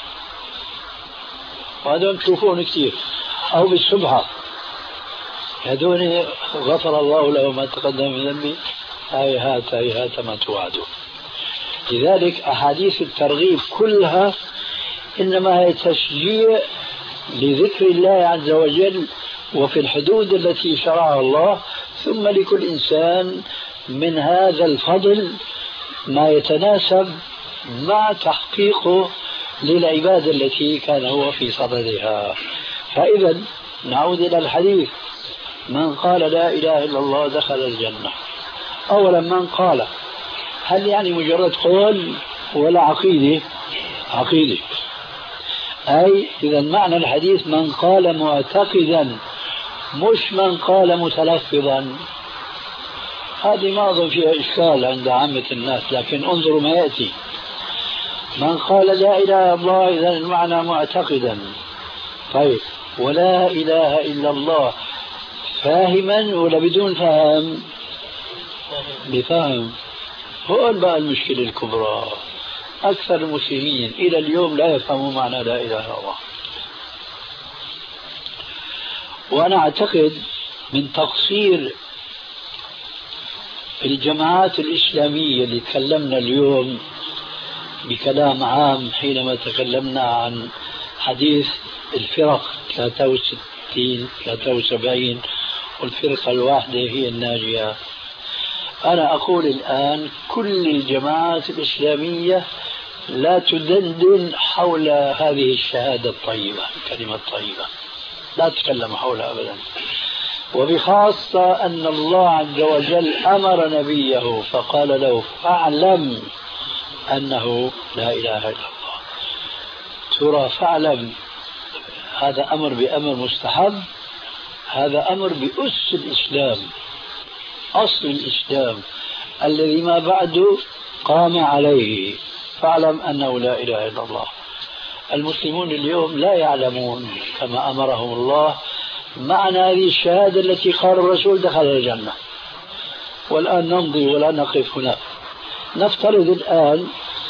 وهذول تشوفون كثير، أو بالسبحة، هذول غفر الله له ما تقدم من ذنبه، هيهات هيهات ما توعدون. لذلك أحاديث الترغيب كلها إنما هي تشجيع لذكر الله عز وجل وفي الحدود التي شرعها الله، ثم لكل إنسان من هذا الفضل ما يتناسب مع تحقيقه للعبادة التي كان هو في صددها. فإذا نعود إلى الحديث: من قال لا إله إلا الله دخل الجنة. أولا من قال، هل يعني مجرد قول ولا عقيدة؟ عقيدة. أي إذا معنى الحديث من قال معتقدا، مش من قال متلفظا. هذه ما أظن فيها إشكال عند عامة الناس، لكن انظروا ما يأتي: من قال لا إله إلا الله، إذا المعنى معتقدا. طيب، ولا إله إلا الله فاهما ولا بدون فهم؟ بفهم. هون بقى المشكلة الكبرى. أكثر المسلمين إلى اليوم لا يفهموا معنى لا إله إلا الله. وأنا أعتقد من تقصير الجماعات الإسلامية اللي تكلمنا اليوم بكلام عام حينما تكلمنا عن حديث الفرق ثلاثة وستين ثلاثة وسبعين والفرقة الواحدة هي الناجية. أنا أقول الآن كل الجماعات الإسلامية لا تدندن حول هذه الشهادة الطيبة، الكلمة الطيبة. لا تتكلم حولها أبدا. وبخاصة أن الله عز وجل أمر نبيه فقال له فاعلم أنه لا إله إلا الله. ترى فاعلم هذا أمر بأمر مستحب، هذا أمر بأس الإسلام، أصل الإسلام الذي ما بعده قام عليه. فاعلم أنه لا إله إلا الله. المسلمون اليوم لا يعلمون كما أمرهم الله معنى هذه الشهادة التي قال الرسول دخل الجنة. والآن نمضي ولا نقف هنا. نفترض الآن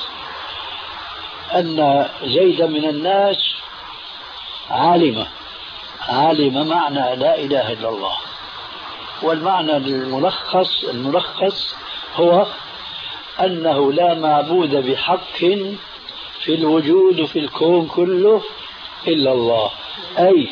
أن زيدا من الناس عالمة عالم معنى لا إله إلا الله، والمعنى الملخص الملخص هو أنه لا معبود بحق في الوجود وفي الكون كله إلا الله. أي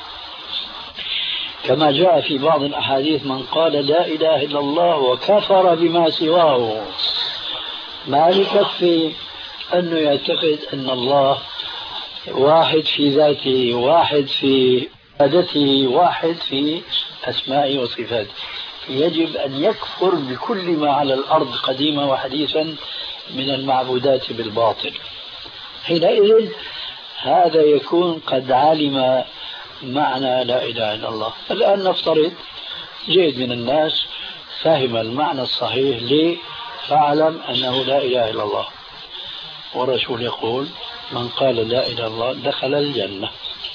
كما جاء في بعض الأحاديث من قال لا إله إلا الله وكفر بما سواه. ما يكفي أنه يعتقد أن الله واحد في ذاته، واحد في عبادته، واحد في أسمائه وصفاته. يجب أن يكفر بكل ما على الأرض قديما وحديثا من المعبودات بالباطل. حينئذ هذا يكون قد علم معنى لا إله إلا الله. الآن نفترض جيد من الناس فهم المعنى الصحيح ليه فاعلم أنه لا إله إلا الله، والرسول يقول من قال لا إله إلا الله دخل الجنة.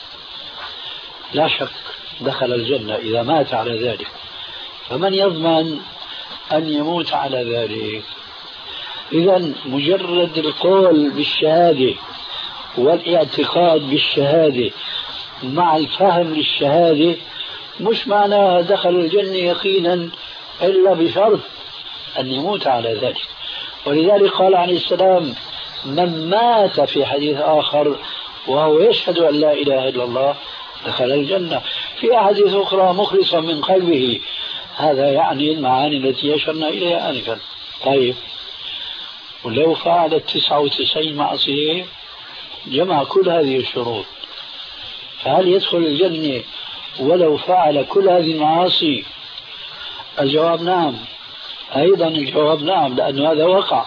لا شك دخل الجنة إذا مات على ذلك. فمن يضمن أن يموت على ذلك؟ إذن مجرد القول بالشهادة والاعتقاد بالشهادة مع الفهم للشهادة مش معناها دخل الجنة يقينا إلا بشرط أن يموت على ذلك. ولذلك قال عليه السلام من مات في حديث آخر وهو يشهد أن لا إله إلا الله دخل الجنة. في أحاديث أخرى مخلصا من قلبه. هذا يعني المعاني التي يشرنا إليها آنفا. طيب ولو فعل التسعة وتسعين معصية جمع كل هذه الشروط، فهل يدخل الجنة ولو فعل كل هذه المعاصي؟ الجواب نعم. أيضا الجواب نعم، لأن هذا وقع.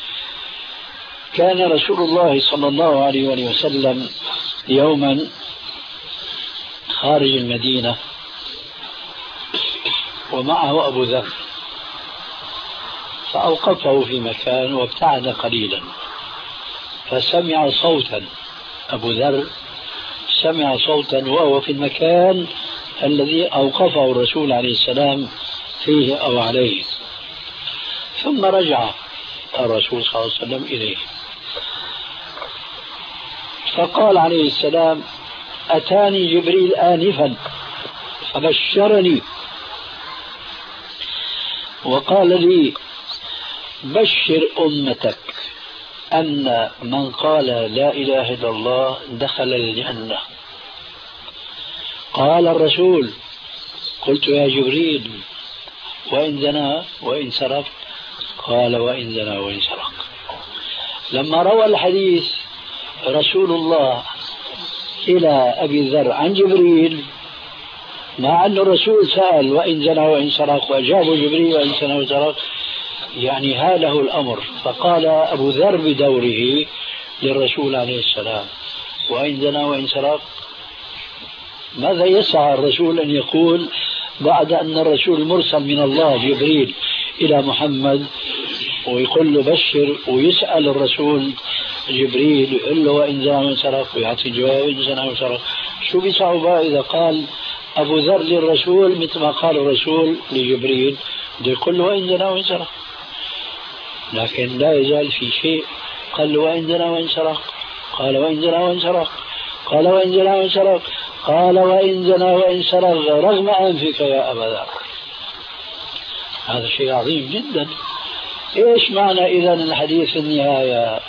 كان رسول الله صلى الله عليه وسلم يوما خارج المدينة ومعه أبو ذر، فأوقفه في مكان وابتعد قليلا، فسمع صوتا. أبو ذر سمع صوتا وهو في المكان الذي أوقفه الرسول عليه السلام فيه أو عليه، ثم رجع الرسول صلى الله عليه وسلم إليه فقال عليه السلام أتاني جبريل آنفا فبشرني وقال لي بشر أمتك أن من قال لا إله إلا الله دخل الجنة. قال الرسول قلت يا جبريل وإن زنى وإن سرق؟ قال وإن زنى وإن سرق. لما روى الحديث رسول الله إلى أبي ذر عن جبريل، مع أن الرسول سأل وإن زنى وإن سرق وأجابه جبريل وإن زنى وإن سرق، يعني هاله الأمر. فقال أبو ذر بدوره للرسول عليه السلام وإن زنى وإن سرق. ماذا يسعى الرسول أن يقول بعد أن الرسول مرسل من الله جبريل إلى محمد ويقول له بشر، ويسأل الرسول جبريل يقول له وإن زنى وإن سرق ويعطي جواب وإن زنى وإن سرق؟ شو بيصعب إذا قال أبو ذر للرسول مثل ما قال الرسول لجبريل بده يقول له وإن زنى وإن سرق؟ لكن لا يزال في شيء. قال له وإن زنى وإن سرق؟ قال وإن زنى وإن سرق؟ قال وإن زنى وإن سرق؟ قال وإن زنى وإن سرق رغم أنفك يا أبا ذر. هذا شيء عظيم جدا. إيش معنى إذن الحديث في النهاية؟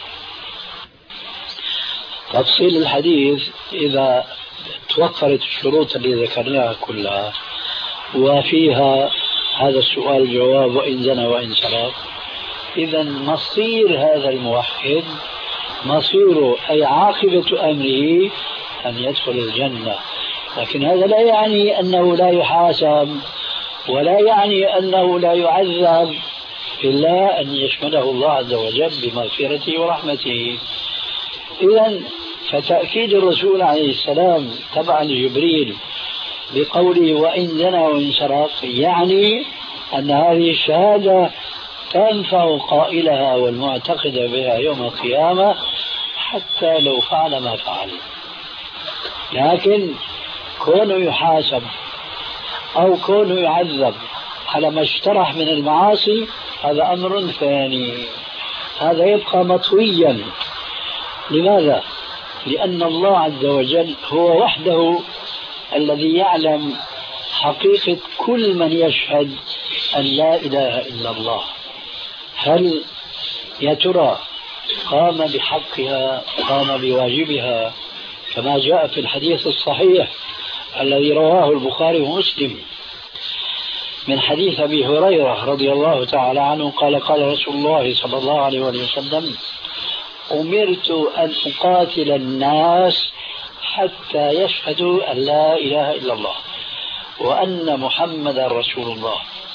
تفصيل الحديث إذا توفرت الشروط اللي ذكرناها كلها وفيها هذا السؤال جواب وإن زنى وإن سرق، إذن مصير هذا الموحد مصيره أي عاقبة أمره أن يدخل الجنة. لكن هذا لا يعني أنه لا يحاسب ولا يعني أنه لا يعذب، إلا أن يشمله الله عز وجل بمغفرته ورحمته. إذن فتأكيد الرسول عليه السلام تبعا لجبريل بقوله وإن زنى وإن سرق يعني أن هذه الشهادة تنفع قائلها والمعتقد بها يوم القيامة حتى لو فعل ما فعل. لكن كونه يحاسب أو كونه يعذب على ما اشترح من المعاصي هذا أمر ثاني، هذا يبقى مطويا. لماذا؟ لأن الله عز وجل هو وحده الذي يعلم حقيقة كل من يشهد أن لا إله إلا الله. هل يا ترى قام بحقها، قام بواجبها كما جاء في الحديث الصحيح الذي رواه البخاري ومسلم من حديث أبي هريرة رضي الله تعالى عنه قال قال رسول الله صلى الله عليه وسلم أمرت أن أقاتل الناس حتى يشهدوا أن لا إله إلا الله وأن محمد رسول الله،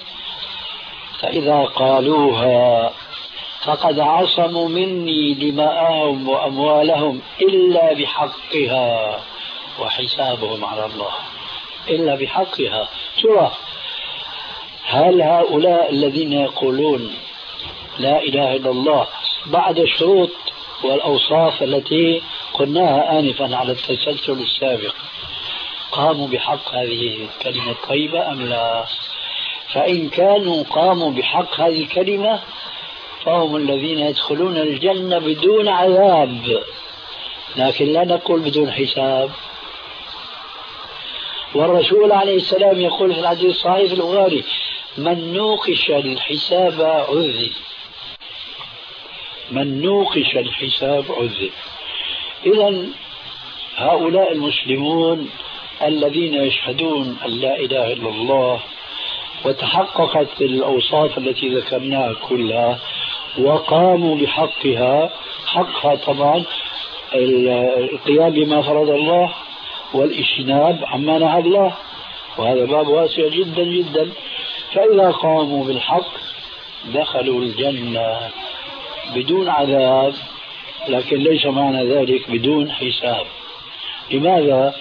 فإذا قالوها فقد عصموا مني دماءهم وأموالهم إلا بحقها وحسابهم على الله إلا بحقها. ترى هل هؤلاء الذين يقولون لا إله إلا الله بعد الشروط والأوصاف التي قلناها آنفا على التسلسل السابق قاموا بحق هذه الكلمة الطيبة أم لا؟ فإن كانوا قاموا بحق هذه الكلمة فهم الذين يدخلون الجنة بدون عذاب، لكن لا نقول بدون حساب. والرسول عليه السلام يقول في الحديث الصحيح في البخاري من نوقش الحساب عذب، من نوقش الحساب عذب. إذن هؤلاء المسلمون الذين يشهدون أن لا إله إلا الله وتحققت الأوصاف التي ذكرناها كلها وقاموا بحقها، حقها طبعا القيام بما فرض الله والاجتناب عما نهى الله، وهذا باب واسع جدا جدا. فإذا قاموا بالحق دخلوا الجنة بدون عذاب، لكن ليس معنى ذلك بدون حساب. لماذا؟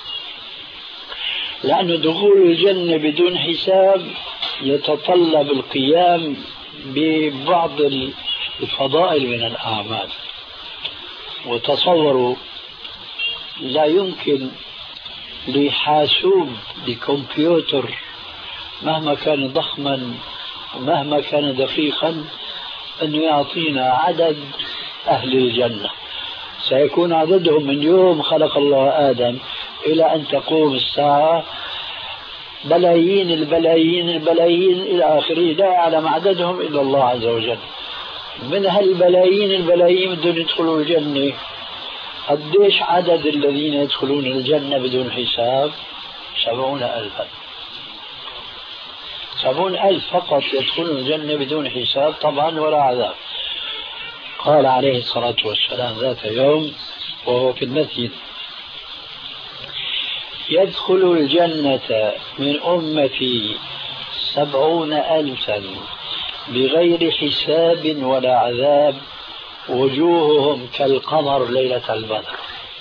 لأن دخول الجنة بدون حساب يتطلب القيام ببعض الفضائل من الأعمال. وتصوروا لا يمكن لحاسوب لكمبيوتر مهما كان ضخما ومهما كان دقيقا أنه يعطينا عدد أهل الجنة. سيكون عددهم من يوم خلق الله آدم إلى أن تقوم الساعة بلايين البلايين البلايين إلى آخره، لا يعلم عددهم إلا الله عز وجل. من هالبلايين البلايين بدون يدخلوا الجنة قديش عدد الذين يدخلون الجنة بدون حساب؟ سبعون ألفا، سبعون ألف فقط يدخلون الجنة بدون حساب طبعا ولا عذاب. قال عليه الصلاة والسلام ذات يوم وهو في المسجد يدخل الجنة من أمتي سبعون ألفا بغير حساب ولا عذاب وجوههم كالقمر ليلة البدر.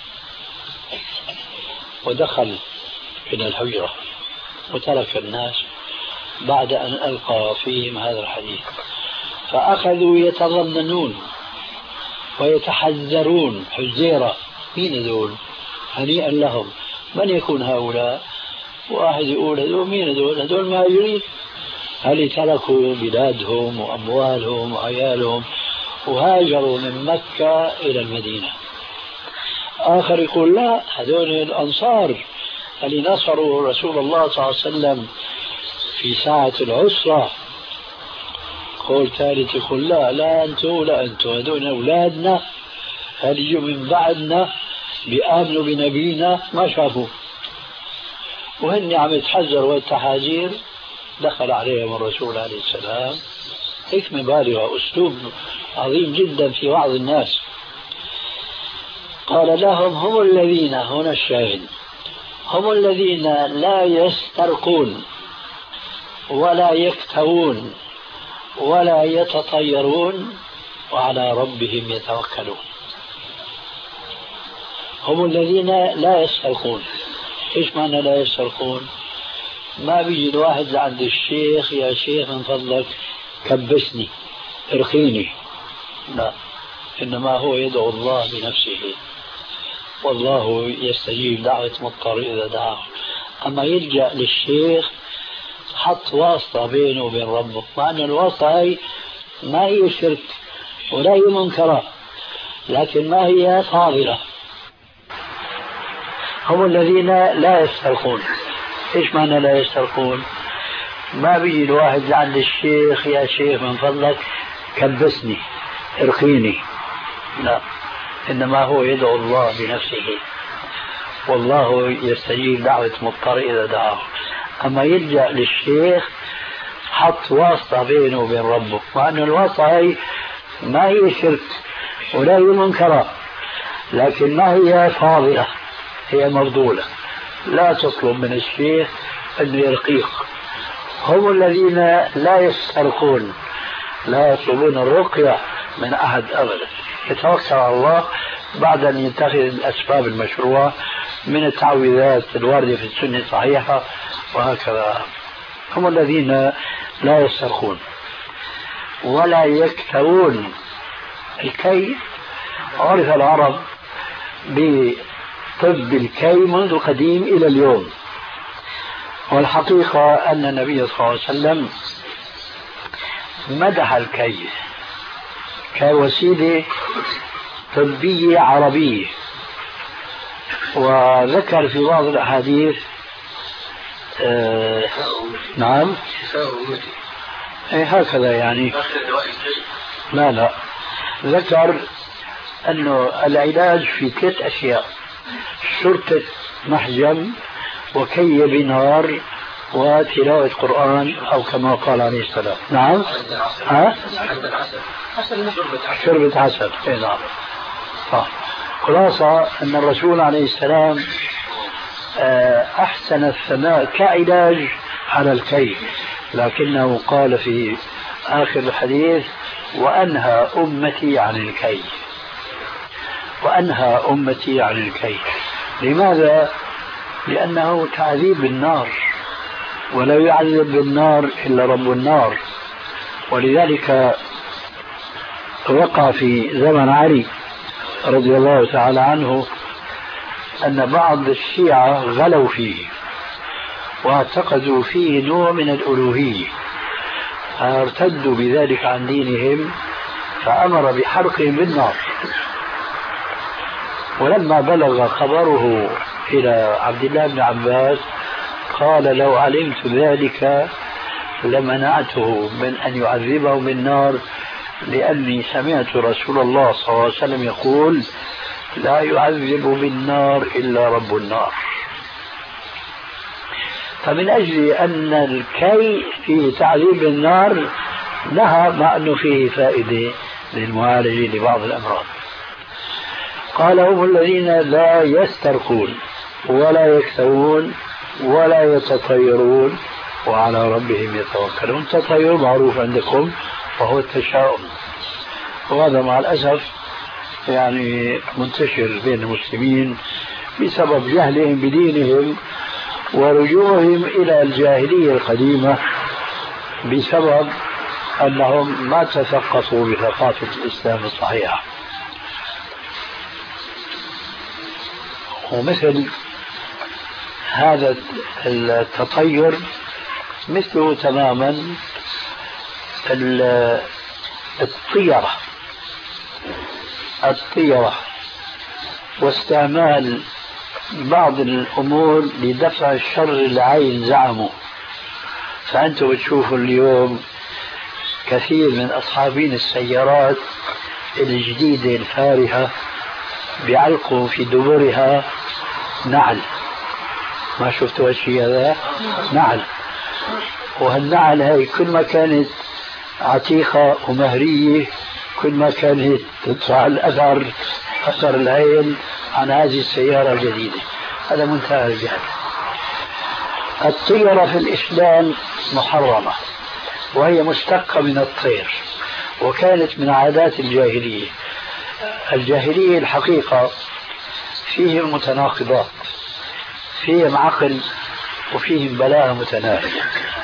ودخل إلى الحجرة وترك الناس بعد أن ألقى فيهم هذا الحديث، فأخذوا يتظننون ويتحذرون حزيرة مين هذول؟ هنيئا لهم. من يكون هؤلاء؟ واحد يقول هذول مين هذول؟ هذول مهاجرين، هل تركوا بلادهم وأموالهم وعيالهم وهاجروا من مكة إلى المدينة. آخر يقول لا، هذول الأنصار اللي نصروا رسول الله صلى الله عليه وسلم في ساعة العسرة. قول ثالث يقول لا لا أنتوا لا أنتوا هذول أولادنا هل من بعدنا بيآمنوا بنبينا ما شافوا. وهن عم يتحذروا والتحاذير دخل عليهم الرسول عليه السلام حكمة بالغة، أسلوب عظيم جدا في وعظ الناس. قال لهم هم الذين، هنا الشاهد، هم الذين لا يسترقون ولا يكتوون ولا يتطيرون وعلى ربهم يتوكلون. هم الذين لا يسترقون. ايش معنى لا يسترقون؟ ما بيجي الواحد لعند الشيخ يا شيخ من فضلك كبسني ارخيني، لا، انما هو يدعو الله بنفسه والله يستجيب دعوة مضطر اذا دعاه. اما يلجأ للشيخ حط واسطة بينه وبين ربه، مع ان الواسطة هي ما هي شرك ولا هي منكرة لكن ما هي فاضلة. هم الذين لا يسترقون. ايش معنى لا يسترقون؟ ما بيجي الواحد لعند الشيخ يا شيخ من فضلك كبسني ارخيني، لا، انما هو يدعو الله بنفسه والله يستجيب دعوة مضطر اذا دعاه. اما يلجأ للشيخ حط واسطة بينه وبين ربه، مع ان الواسطة هي ما هي شرك ولا هي منكرة لكن ما هي فاضلة، هي مفضولة. لا تطلب من الشيخ أن يرقيك. هم الذين لا يسترقون، لا يطلبون الرقية من أحد أبدا، يتوكل على الله بعد أن يتخذ الأسباب المشروعة من التعويذات الواردة في السنة الصحيحة وهكذا. هم الذين لا يسترقون ولا يكتوون. الكي عرف العرب بطب الكي منذ قديم إلى اليوم، والحقيقة أن النبي صلى الله عليه وسلم مدح الكي كوسيلة طبية عربية، وذكر في بعض الأحاديث آه نعم ايه هكذا يعني، لا لا ذكر أنه العلاج في ثلاث أشياء: شرطة محجم وكي بنار وتلاوة قرآن أو كما قال عليه السلام. نعم ها؟ شربة عسل. اي نعم. آه. خلاصة أن الرسول عليه السلام أحسن الثناء كعلاج على الكي، لكنه قال في آخر الحديث: وأنهى أمتي عن الكي، وأنهى أمتي عن الكي. لماذا؟ لأنه تعذيب بالنار، ولا يعذب بالنار إلا رب النار. ولذلك وقع في زمن علي رضي الله تعالى عنه أن بعض الشيعة غلوا فيه واعتقدوا فيه نوع من الألوهية، فارتدوا بذلك عن دينهم فأمر بحرقهم بالنار. ولما بلغ خبره إلى عبد الله بن عباس قال: لو علمت ذلك لمنعته من أن يعذبه بالنار، لأني سمعت رسول الله صلى الله عليه وسلم يقول: لا يعذب بالنار إلا رب النار. فمن أجل أن الكي في تعذيب النار نهى، مع أنه فيه فائدة للمعالجة لبعض الأمراض. قال: هم الذين لا يسترقون ولا يكتوون ولا يتطيرون وعلى ربهم يتوكلون. التطير معروف عندكم وهو التشاؤم، وهذا مع الأسف يعني منتشر بين المسلمين بسبب جهلهم بدينهم ورجوعهم إلى الجاهلية القديمة بسبب أنهم ما تثقفوا بثقافة الإسلام الصحيحة. ومثل هذا التطير مثله تماما الطيرة الطيرة واستعمال بعض الأمور لدفع الشر العين زعموا. فأنتم بتشوفوا اليوم كثير من أصحابين السيارات الجديدة الفارهة بيعلقوا في دبرها نعل. ما شفتوا هالشيء هذا؟ نعل. وهالنعل هاي كل ما كانت عتيقة ومهرية كل ما كانت تدفع الأثر أثر العين عن هذه السيارة الجديدة. هذا منتهى الجهل. الطيرة في الإسلام محرمة، وهي مشتقة من الطير، وكانت من عادات الجاهلية. الجاهلية الحقيقة فيهم متناقضات، فيهم عقل وفيهم بلاءة متناهية.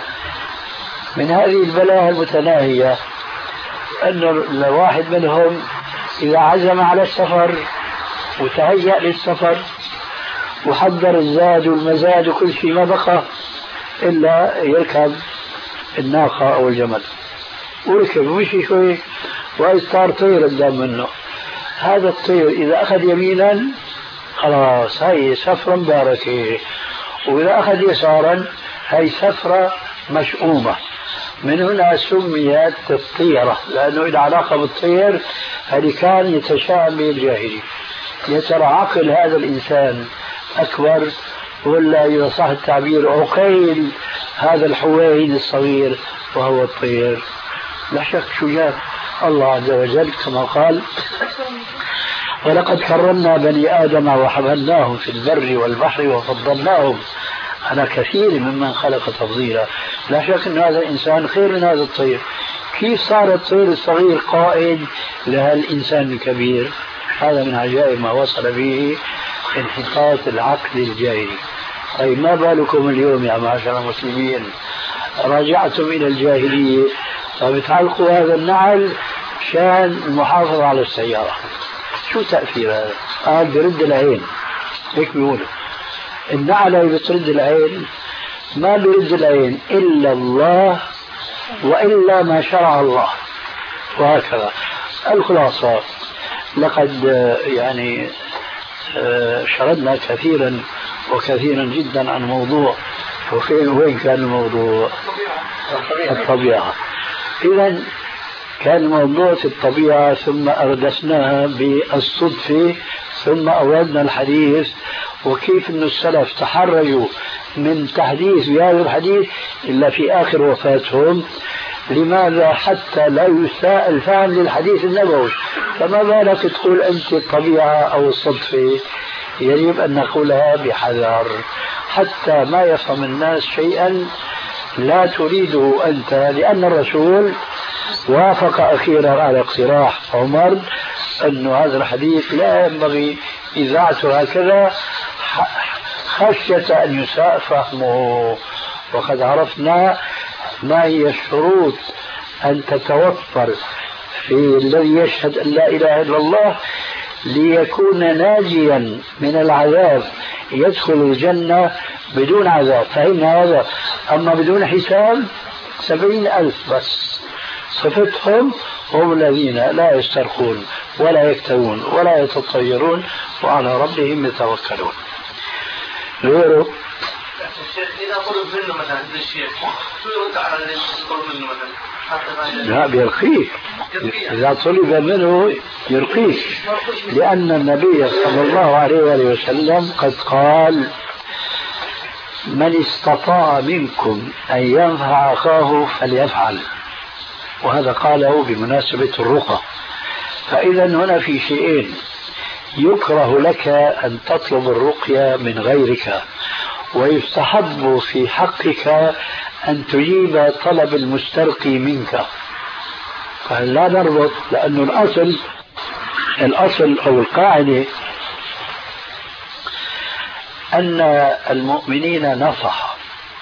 من هذه البلاءة المتناهية أن الواحد منهم إذا عزم على السفر وتهيأ للسفر وحضر الزاد والمزاد وكل شيء، ما بقى إلا يركب الناقة أو الجمل، وركب ومشي شوي وإذ صار طير قدام منه. هذا الطير إذا أخذ يمينا خلاص هاي سفرة مباركة، وإذا أخذ يسارا هاي سفرة مشؤومة. من هنا سميت الطيرة، لأنه إلى علاقة بالطير هذه كان يتشاءم به الجاهلي. يا ترى عقل هذا الإنسان أكبر ولا إذا صح التعبير عقيل هذا الحوين الصغير وهو الطير؟ لا شك شجاع الله عز وجل كما قال: ولقد كرمنا بني آدم وحملناهم في البر والبحر وفضلناهم على كثير ممن خلق تفضيلا. لا شك أن هذا الإنسان خير من هذا الطير. كيف صار الطير الصغير قائد لهالإنسان الكبير؟ هذا من عجائب ما وصل به انحطاط العقل الجاهلي. طيب ما بالكم اليوم يا معاشر المسلمين راجعتم إلى الجاهلية فبتعلقوا هذا النعل شان المحافظة على السيارة؟ شو تأثير هذا؟ قال برد العين، هيك بيقولوا النعل اللي بترد العين ما برد العين إلا الله وإلا ما شرع الله، وهكذا. الخلاصة لقد يعني شردنا كثيرا وكثيرا جدا عن موضوع، وفين وين كان الموضوع؟ الطبيعة. إذا كان الموضوع في الطبيعة، ثم أردسناها بالصدفة، ثم أوردنا الحديث وكيف أن السلف تحرجوا من تحديث بهذا الحديث إلا في آخر وفاتهم. لماذا؟ حتى لا يساء الفهم للحديث النبوي. فما بالك تقول أنت الطبيعة أو الصدفة؟ يجب أن نقولها بحذر حتى ما يفهم الناس شيئا لا تريده أنت، لأن الرسول وافق أخيرا على اقتراح عمر أن هذا الحديث لا ينبغي إذاعته هكذا خشية أن يساء فهمه. وقد عرفنا ما هي الشروط أن تتوفر في الذي يشهد أن لا إله إلا الله ليكون ناجيا من العذاب، يدخل الجنة بدون عذاب. فهمنا هذا. أما بدون حساب سبعين ألف بس. صفتهم هم الذين لا يسترخون ولا يكتوون ولا يتطيرون وعلى ربهم يتوكلون. غيره إذا طلب منه مثلا الشيخ شو يرد على اللي طلب منه مثلا؟ لا بيرقيه. إذا طلب منه يرقيه، لأن النبي صلى الله عليه وسلم قد قال: من استطاع منكم أن ينفع أخاه فليفعل. وهذا قاله بمناسبة الرقى. فإذا هنا في شيئين: يكره لك أن تطلب الرقية من غيرك، ويستحب في حقك أن تجيب طلب المسترقي منك. فلا نربط، لأن الأصل الأصل أو القاعدة أن المؤمنين نصح،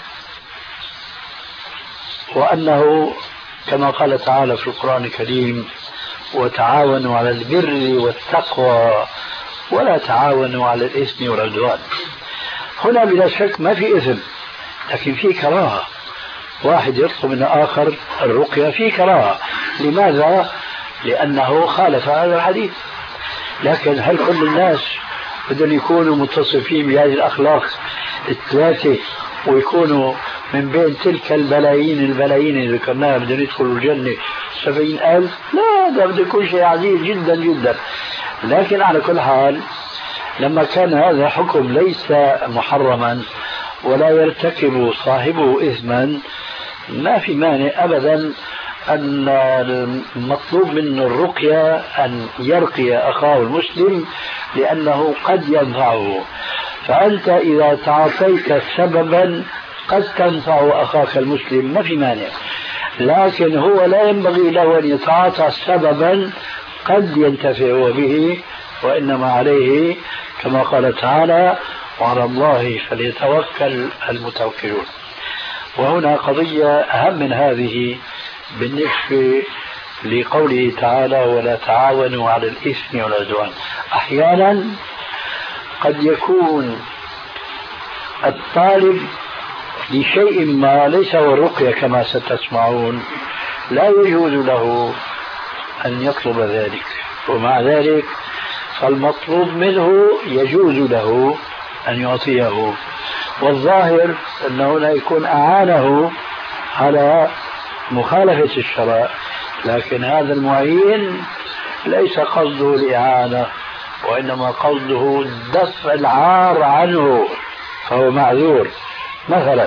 وأنه كما قال تعالى في القرآن الكريم: وتعاونوا على البر والتقوى ولا تعاونوا على الإثم والعدوان. هنا بلا شك ما في إثم، لكن في كراهة. واحد يطلب من آخر الرقية في كراهة. لماذا؟ لأنه خالف هذا الحديث. لكن هل كل الناس بدهم يكونوا متصفين بهذه الأخلاق الثلاثة ويكونوا من بين تلك البلايين البلايين اللي ذكرناها بدهم يدخلوا الجنة سبعين ألف؟ لا، ده بده يكون شيء عزيز جدا جدا. لكن على كل حال لما كان هذا حكم ليس محرما ولا يرتكب صاحبه إثما، ما في مانع أبدا أن المطلوب من الرقية أن يرقي أخاه المسلم لأنه قد ينفعه. فأنت إذا تعطيت سببا قد تنفع أخاك المسلم ما في مانع، لكن هو لا ينبغي له أن يتعاطى سببا قد ينتفع به، وإنما عليه كما قال تعالى وعلى الله فليتوكل المتوكلون. وهنا قضية أهم من هذه بالنسبة لقوله تعالى ولا تعاونوا على الإثم والعدوان. أحيانا قد يكون الطالب لشيء ما ليس هو الرقية كما ستسمعون لا يجوز له أن يطلب ذلك، ومع ذلك فالمطلوب منه يجوز له أن يعطيه، والظاهر أن هنا يكون أعانه على مخالفة الشرع، لكن هذا المعين ليس قصده الإعانة وإنما قصده دفع العار عنه، فهو معذور. مثلا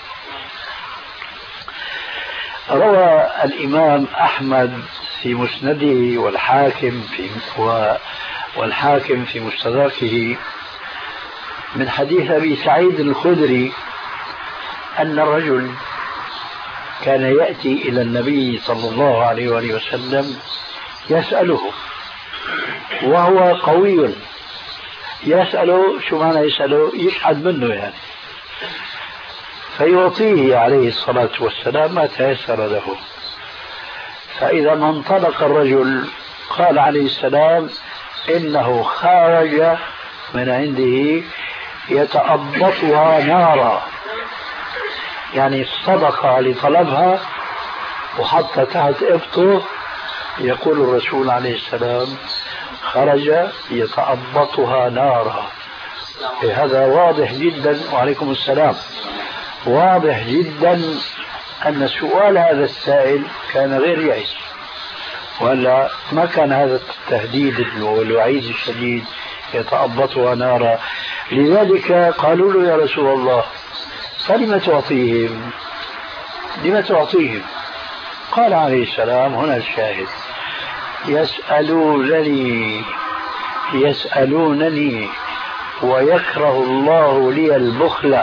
روى الإمام أحمد في مسنده والحاكم في والحاكم في مستدركه من حديث أبي سعيد الخدري أن الرجل كان يأتي إلى النبي صلى الله عليه وآله وسلم يسأله، وهو قوي يسأله. شو معنى يسأله؟ يشحد منه يعني، فيعطيه عليه الصلاة والسلام ما تيسر له. فإذا ما انطلق الرجل قال عليه السلام إنه خرج من عنده يتأبطها نارا، يعني صدق لطلبها وحط تحت إبطه. يقول الرسول عليه السلام خرج يتأبطها نارا. إيه هذا واضح جدا، وعليكم السلام، واضح جدا أن سؤال هذا السائل كان غير يعيش، ولا ما كان هذا التهديد والوعيد الشديد يتأبطها نارا. لذلك قالوا له يا رسول الله فلم تعطيهم لم تعطيهم؟ قال عليه السلام هنا الشاهد يسألونني يسألونني ويكره الله لي البخل.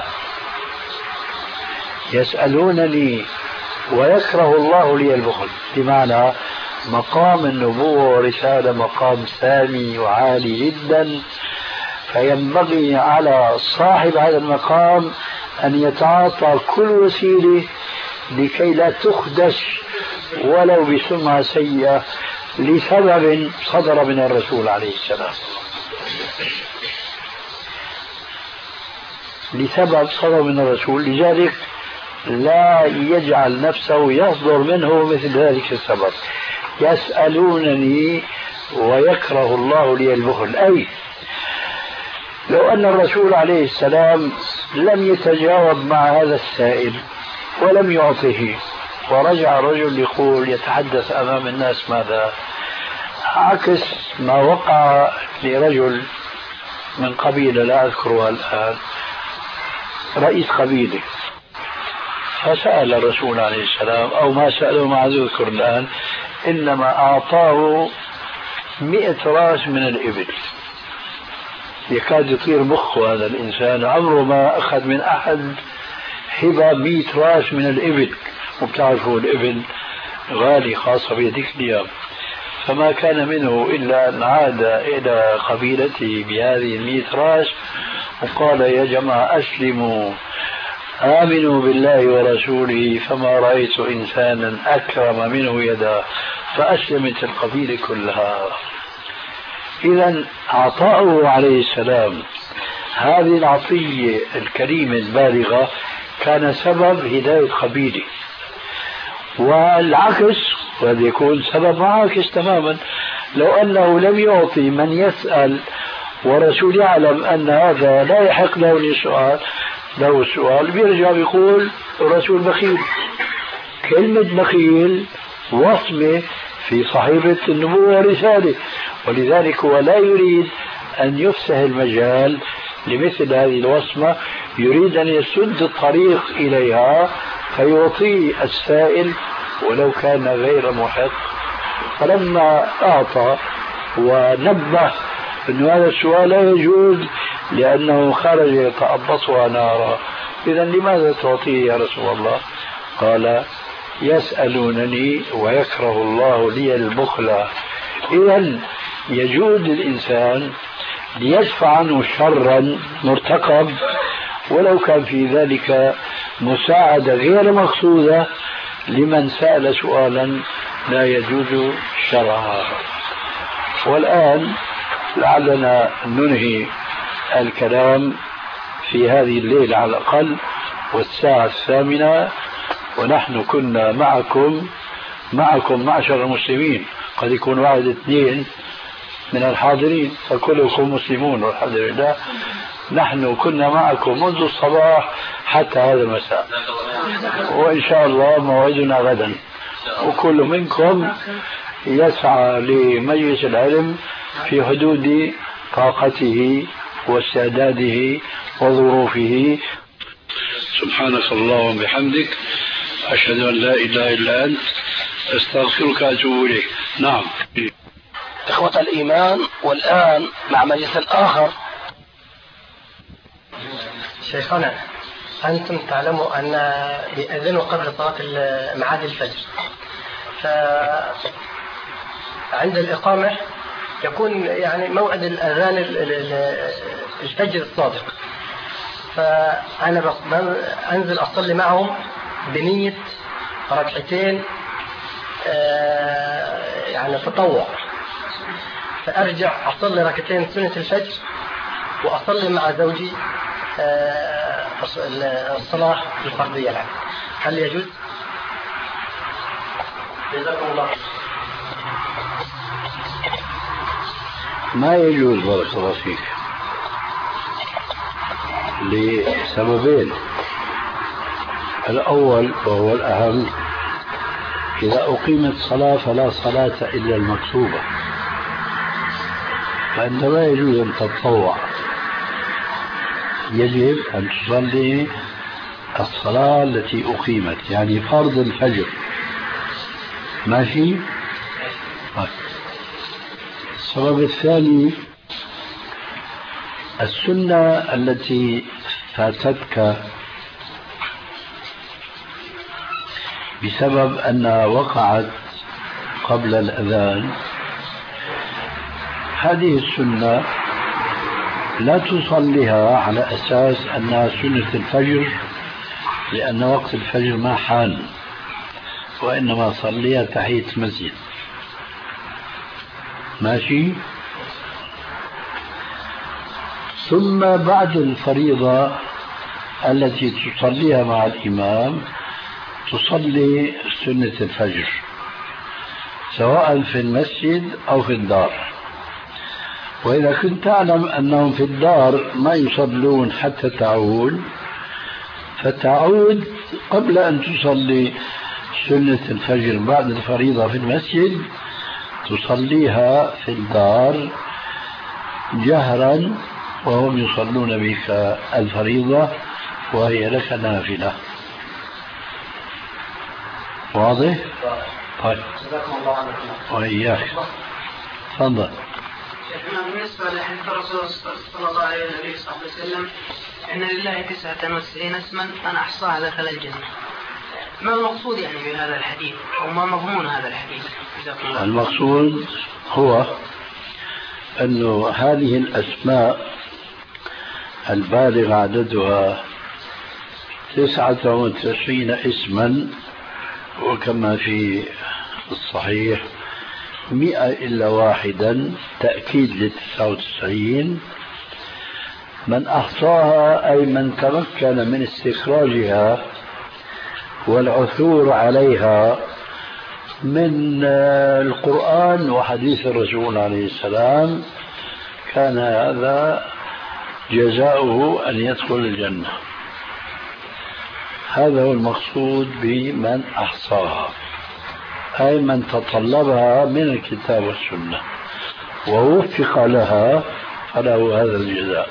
يسألونني ويكره الله لي البخل، بمعنى مقام النبوة ورسالة مقام سامي وعالي جدا، فينبغي على صاحب هذا المقام أن يتعاطى كل وسيلة لكي لا تخدش ولو بسمعة سيئة لسبب صدر من الرسول عليه السلام، لسبب صدر من الرسول. لذلك لا يجعل نفسه يصدر منه مثل ذلك السبب. يسألونني ويكره الله لي البخل، أي لو أن الرسول عليه السلام لم يتجاوب مع هذا السائل ولم يعطه، ورجع رجل يقول يتحدث أمام الناس ماذا؟ عكس ما وقع لرجل من قبيلة لا أذكرها الآن، رئيس قبيلة، فسأل الرسول عليه السلام أو ما سأله ما أذكر الآن، إنما أعطاه مئة راس من الإبل. يكاد يطير مخه هذا الإنسان، عمره ما أخذ من أحد هبة مئة راس من الإبل، وبتعرفوا الإبل غالي خاصة بهذيك الأيام. فما كان منه إلا أن عاد إلى قبيلته بهذه المئة راس وقال يا جماعة أسلموا آمنوا بالله ورسوله، فما رأيت إنسانا أكرم منه يدا، فأسلمت القبيلة كلها. إذا عطاؤه عليه السلام هذه العطية الكريمة البالغة كان سبب هداية قبيلة، والعكس قد يكون سبب عاكس تماما. لو أنه لم يعطي من يسأل ورسول يعلم أن هذا لا يحق له السؤال له السؤال بيرجع بيقول الرسول بخيل. كلمة بخيل وصمة في صحيفة النبوة والرسالة، ولذلك هو لا يريد أن يفسح المجال لمثل هذه الوصمة، يريد أن يسد الطريق إليها فيعطي السائل ولو كان غير محق. فلما أعطى ونبه أن هذا السؤال لا يجوز لأنه خرج يتأبطها نارا، إذا لماذا تعطيه يا رسول الله؟ قال يسألونني ويكره الله لي البخل. إذا يجوز الإنسان ليدفع عنه شرا مرتقب ولو كان في ذلك مساعدة غير مقصودة لمن سأل سؤالا لا يجوز شرعا. والآن لعلنا ننهي الكلام في هذه الليلة على الأقل والساعة الثامنة، ونحن كنا معكم معكم معشر المسلمين، قد يكون واحد اثنين من الحاضرين فكلكم مسلمون والحمد لله. نحن كنا معكم منذ الصباح حتى هذا المساء، وإن شاء الله موعدنا غدا، وكل منكم يسعى لمجلس العلم في حدود طاقته واستعداده وظروفه. سبحانك اللهم وبحمدك، أشهد أن لا إله إلا أنت، أستغفرك وأتوب إليك. نعم إخوة الإيمان، والآن مع مجلس آخر. شيخنا، أنتم تعلموا أن يأذنوا قبل صلاة معاد الفجر، فعند الإقامة يكون يعني موعد الأذان الفجر الصادق، فأنا أنزل أصلي معهم بنية ركعتين يعني تطوع، فأرجع أصلي ركعتين سنة الفجر وأصلي مع زوجي الصلاة الفردية العام. هل يجوز؟ جزاكم الله. ما يجوز بارك الله فيك لسببين. الأول وهو الأهم، إذا أقيمت صلاة فلا صلاة إلا المكتوبة، فأنت لا يجوز أن تتطوع، يجب أن تصلي الصلاة التي أقيمت، يعني فرض الفجر. ماشي؟ السبب الثاني، السنة التي فاتتك بسبب أنها وقعت قبل الأذان، هذه السنة لا تصليها على أساس أنها سنة الفجر لأن وقت الفجر ما حان، وإنما صليها تحية مسجد. ماشي؟ ثم بعد الفريضة التي تصليها مع الإمام تصلي سنة الفجر سواء في المسجد أو في الدار. وإذا كنت تعلم أنهم في الدار ما يصلون حتى تعود، فتعود قبل أن تصلي سنة الفجر بعد الفريضة في المسجد، تصليها في الدار جهرا وهم يصلون بك الفريضة وهي لك نافلة. واضح؟ طيب وإياك. تفضل. بالنسبة لحديث الرسول صلى الله عليه وسلم إن لله تسعة وتسعين اسما أنا أحصاها دخل الجنة، ما المقصود يعني بهذا الحديث أو ما مضمون هذا الحديث؟ المقصود هو أن هذه الأسماء البالغ عددها تسعة وتسعين اسما، وكما في الصحيح مئة إلا واحدا تأكيد للتسعة وتسعين، من أحصاها أي من تمكن من استخراجها والعثور عليها من القرآن وحديث الرسول عليه السلام، كان هذا جزاؤه أن يدخل الجنة. هذا هو المقصود بمن أحصاها، أي من تطلبها من الكتاب والسنة ووفق لها فله هذا الجزاء.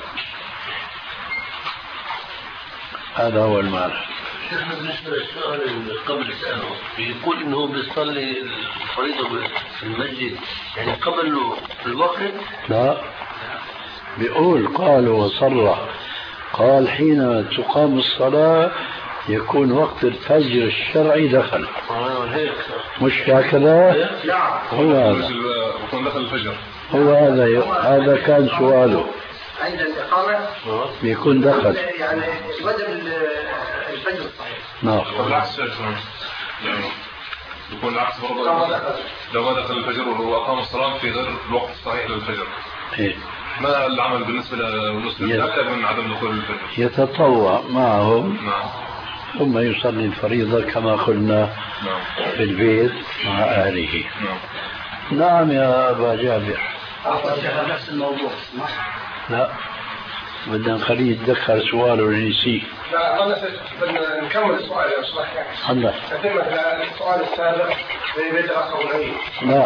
هذا هو المعنى. بالنسبة للسؤال اللي قبل سأله، بيقول إنه بيصلي الفريضة في المسجد يعني قبل الوقت؟ لا، بيقول قالوا وصرح قال حين تقام الصلاة يكون وقت الفجر الشرعي دخل، مش هكذا؟ هو هذا يكون دخل الفجر، هو هذا هذا كان سؤاله. عند الإقامة بيكون دخل يعني بدل الفجر الصحيح. نعم. بالعكس يكون العكس برضه، لو ما دخل الفجر وأقام الصلاة في غير الوقت الصحيح للفجر. إيه؟ ما العمل بالنسبة للمسلم يتأكد من عدم دخول الفجر؟ يتطوع معهم. نعم. ثم يصلي الفريضة كما قلنا. نعم. في البيت مع أهله. نعم. نعم يا أبا جابر. نفس الموضوع. لا بدنا نخليه يتذكر سؤاله ونسيه. لا أنا بدنا نكمل السؤال يا أستاذ. الله. نتم السؤال السابق في بيت الأخ والأخي. لا.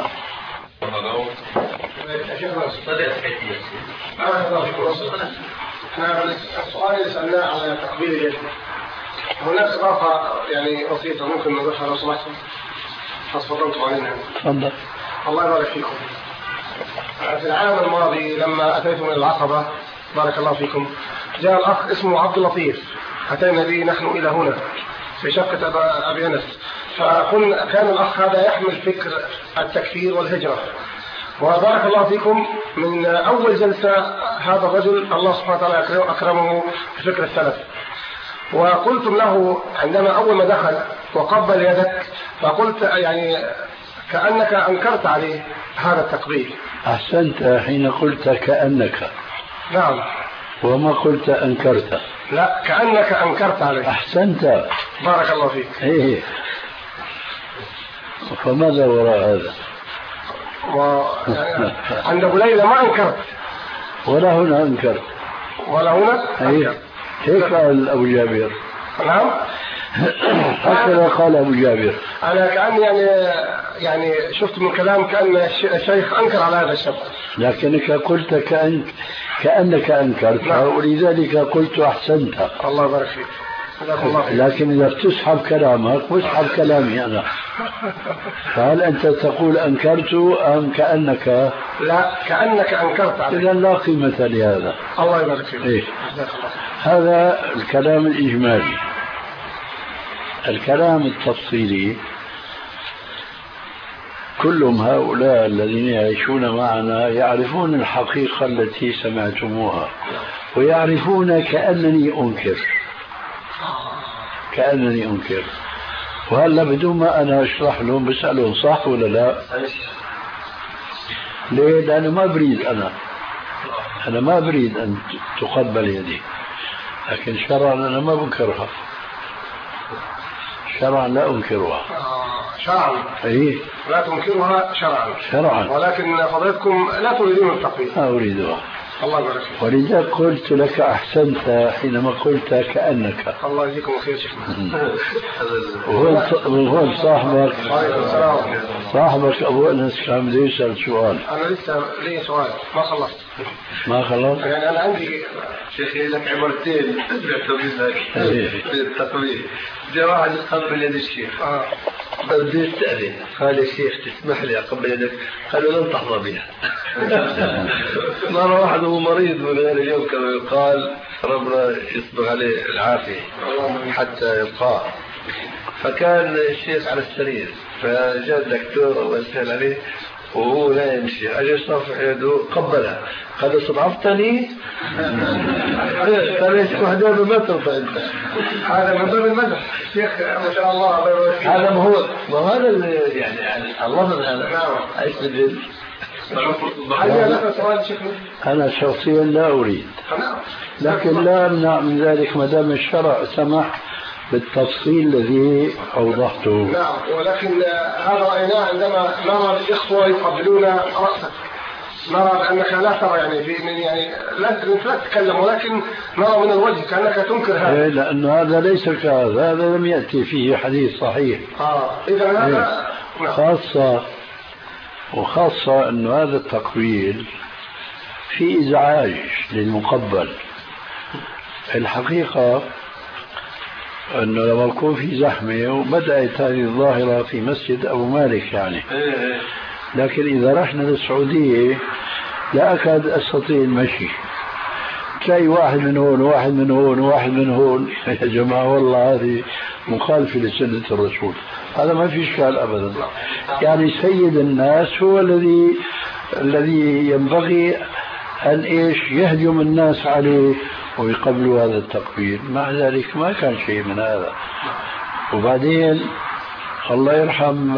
السؤال اللي سألناه على تقبيل اليد هناك إضافة يعني بسيطة ممكن نضيفها لو سمحتم؟ تفضلتم علينا. تفضل. الله يبارك فيكم. في العام الماضي لما أتيت من العقبة بارك الله فيكم جاء الأخ اسمه عبد اللطيف، أتينا به نحن إلى هنا في شقة أبي أنس، فكنا كان الأخ هذا يحمل فكر التكفير والهجرة، وبارك الله فيكم من أول جلسة هذا الرجل الله سبحانه وتعالى أكرمه بفكر السلف، وقلتم له عندما أول ما دخل وقبل يدك فقلت يعني كأنك أنكرت عليه هذا التقبيل. أحسنت حين قلت كأنك. نعم. وما قلت أنكرت. لا كأنك أنكرت عليه. أحسنت. بارك الله فيك. إيه. فماذا وراء هذا؟ و... عند أبو ليلى ما أنكرت ولا هنا أنكرت ولا هنا أنكرت. هيك قال أبو جابر. نعم. هكذا قال أبو جابر. أنا كأني يعني يعني شفت من كلام كأن الشيخ أنكر على هذا الشاب، لكنك قلت كأنك كأنك أنكرت. نعم. ولذلك قلت أحسنت. الله يبارك فيك. لكن إذا بتسحب كلامك بسحب كلامي أنا. فهل أنت تقول أنكرت أم كأنك؟ لا كأنك أنكرت عليه. إذا لا قيمة لهذا. الله يبارك فيك. إيه؟ هذا الكلام الإجمالي. الكلام التفصيلي كلهم هؤلاء الذين يعيشون معنا يعرفون الحقيقة التي سمعتموها ويعرفون كأنني أنكر كأنني أنكر وهلا بدون ما أنا أشرح لهم بسألهم صح ولا لا. ليه؟ لأنه ما بريد أنا أنا ما بريد أن تقبل يدي، لكن شرعا أنا ما بنكرها، شرعا لا أنكرها. شرعا إيه؟ لا تنكرها شرعا. شرعا. ولكن فضيلتكم لا تريدون التقبيل. لا أريدها. الله يبارك فيك. ولذلك قلت لك أحسنت حينما قلت كأنك. الله يجزيكم خير شيخنا. وهو صاحبك صاحبك أبو أنس كان بده يسأل سؤال. أنا لسه لي سؤال ما خلصت. ما خلصت؟ يعني أنا عندي شيخي لك عبارتين في التقبيل. جاء واحد يقبل يد الشيخ. آه. بدي استأذن، قال يا شيخ تسمح لي أقبل يدك؟ قالوا لن تحظى بها. مرة واحد هو مريض من غير اليوم كما يقال، ربنا يصبغ عليه العافية حتى يلقاه. فكان الشيخ على السرير، فجاء الدكتور وسأل عليه وهو لا يمشي، أجل صافح يده قبلها، قال استضعفتني؟ قال يا واحد ما ترضى أنت. هذا من ضمن المدح شيخ ما شاء الله. هذا ما هو ما هذا يعني اللفظ هذا ايش بدل. أنا شخصيا لا أريد، لكن لا أمنع من ذلك ما دام الشرع سمح بالتفصيل الذي أوضحته. نعم. ولكن هذا رأيناه عندما نرى الإخوة يقبلون رأسك، نرى أنك لا ترى يعني في من يعني لا لا تتكلم، ولكن نرى من الوجه كأنك تنكر هذا. إيه، لأن هذا ليس كهذا، هذا لم يأتي فيه حديث صحيح. آه إذا هذا إيه. خاصة وخاصة أنه هذا التقبيل في إزعاج للمقبل. الحقيقة أنه لما يكون في زحمة وبدأت هذه الظاهرة في مسجد أبو مالك يعني، لكن إذا رحنا للسعودية لا أكاد أستطيع المشي. تلاقي واحد من هون وواحد من هون وواحد من هون. يا جماعة والله هذه مخالفة لسنة الرسول، هذا ما في إشكال أبدا. يعني سيد الناس هو الذي الذي ينبغي أن إيش يهجم الناس عليه ويقبلوا هذا التقبيل. مع ذلك ما كان شيء من هذا. وبعدين الله يرحم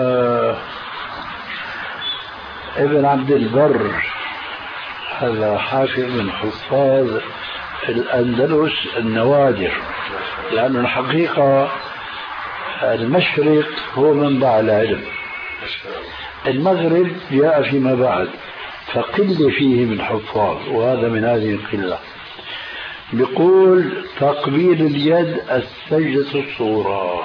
ابن عبد البر، هذا حافظ من حفاظ الأندلس النوادر، لأن الحقيقة المشرق هو منبع العلم، المغرب جاء فيما بعد فقل فيه من حفاظ، وهذا من هذه القلة. بيقول تقبيل اليد السجدة الصغرى،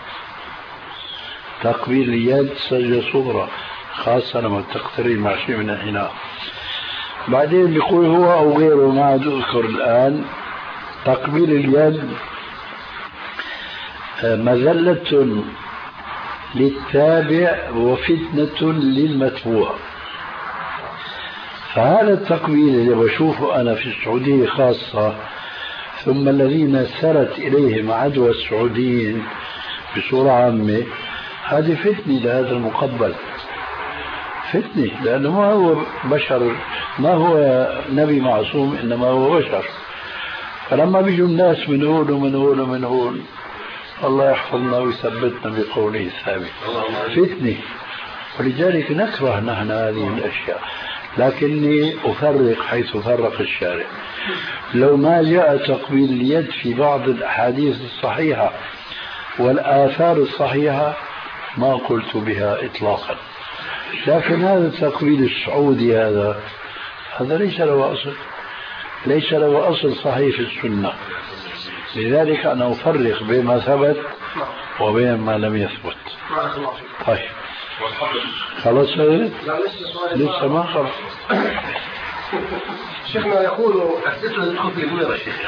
تقبيل اليد سجدة صغرى خاصة لما تقترب مع شيء من الحناء. بعدين بيقول هو أو غيره ما عاد أذكر الآن، تقبيل اليد مذلة للتابع وفتنة للمتبوع. فهذا التقبيل اللي بشوفه أنا في السعودية خاصة، ثم الذين سرت إليهم عدوى السعوديين بصورة عامة، هذه فتنة لهذا المقبل، فتنة، لأنه ما هو بشر، ما هو نبي معصوم، إنما هو بشر. فلما بيجوا الناس من هون ومن هون ومن هون، الله يحفظنا ويثبتنا بقوله الثابت، فتنة. ولذلك نكره نحن هذه الأشياء، لكني أفرق حيث فرق الشارع. لو ما جاء تقبيل اليد في بعض الأحاديث الصحيحة والآثار الصحيحة ما قلت بها إطلاقا، لكن هذا التقبيل السعودي هذا هذا ليس له أصل، ليس له أصل صحيح في السنة. لذلك أنا أفرق بين ما ثبت وبين ما لم يثبت. طيب خلاص هذا لسه ما خلص. شيخنا يقول أسئلة الكتب الكبيرة شيخ.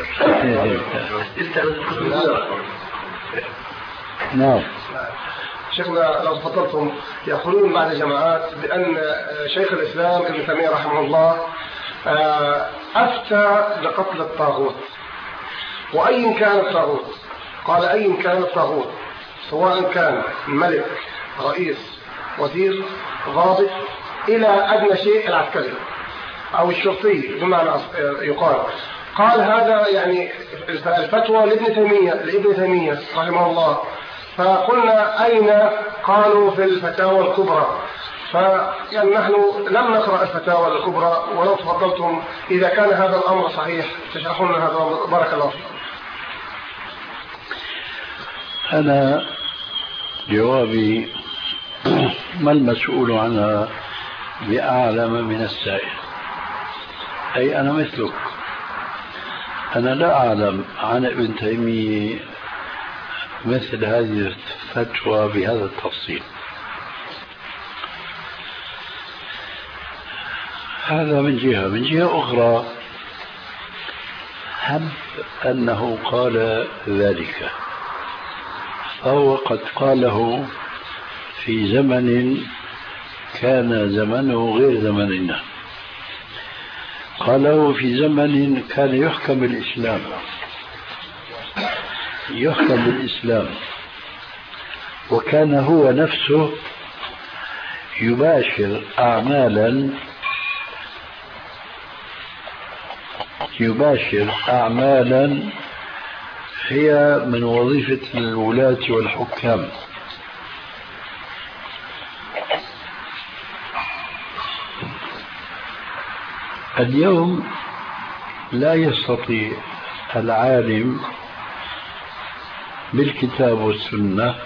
نعم شيخنا لو تفضلتم، يقولون بعض الجماعات بأن شيخ الإسلام ابن تيمية رحمه الله أفتى بقتل الطاغوت، وأي كان الطاغوت، قال أي كان الطاغوت سواء كان ملك، رئيس، وزير، ضابط، إلى أدنى شيء العسكري أو الشرطي بمعنى يقال. قال هذا يعني الفتوى لابن تيمية لابن تيمية رحمه الله. فقلنا أين؟ قالوا في الفتاوى الكبرى. فيعني نحن لم نقرأ الفتاوى الكبرى، ولو تفضلتم إذا كان هذا الأمر صحيح تشرحون هذا الأمر. بارك الله فيكم. أنا جوابي ما المسؤول عنها بأعلم من السائل، أي أنا مثلك، أنا لا أعلم عن ابن تيمية مثل هذه الفتوى بهذا التفصيل. هذا من جهة. من جهة أخرى هب أنه قال ذلك، فهو قد قاله في زمن كان زمنه غير زمننا، قاله في زمن كان يحكم الإسلام يحكم بالإسلام وكان هو نفسه يباشر أعمالا يباشر أعمالا هي من وظيفة الولاة والحكام. اليوم لا يستطيع العالم بالكتاب والسنة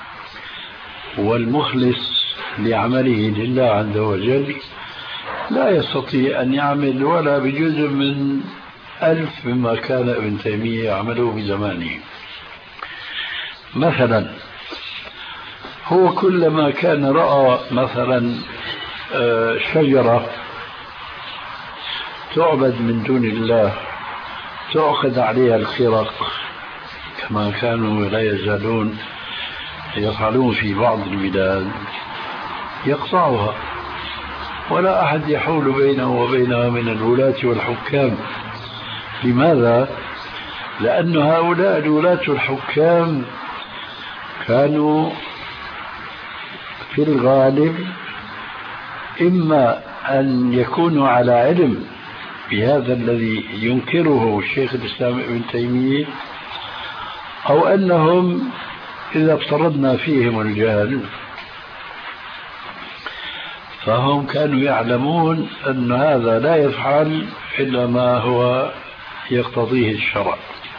والمخلص لعمله لله عز وجل لا يستطيع أن يعمل ولا بجزء من ألف مما كان ابن تيمية يعمله بزمانه. مثلا هو كلما كان رأى مثلا شجرة تعبد من دون الله تعقد عليها الخرق كما كانوا لا يزالون يفعلون في بعض البلاد، يقطعها ولا أحد يحول بينه وبينها من الولاة والحكام، لماذا؟ لأن هؤلاء الولاة الحكام كانوا في الغالب إما أن يكونوا على علم بهذا الذي ينكره الشيخ الإسلام ابن تيمية، أو أنهم إذا افترضنا فيهم الجهل فهم كانوا يعلمون أن هذا لا يفعل إلا ما هو يقتضيه الشرع.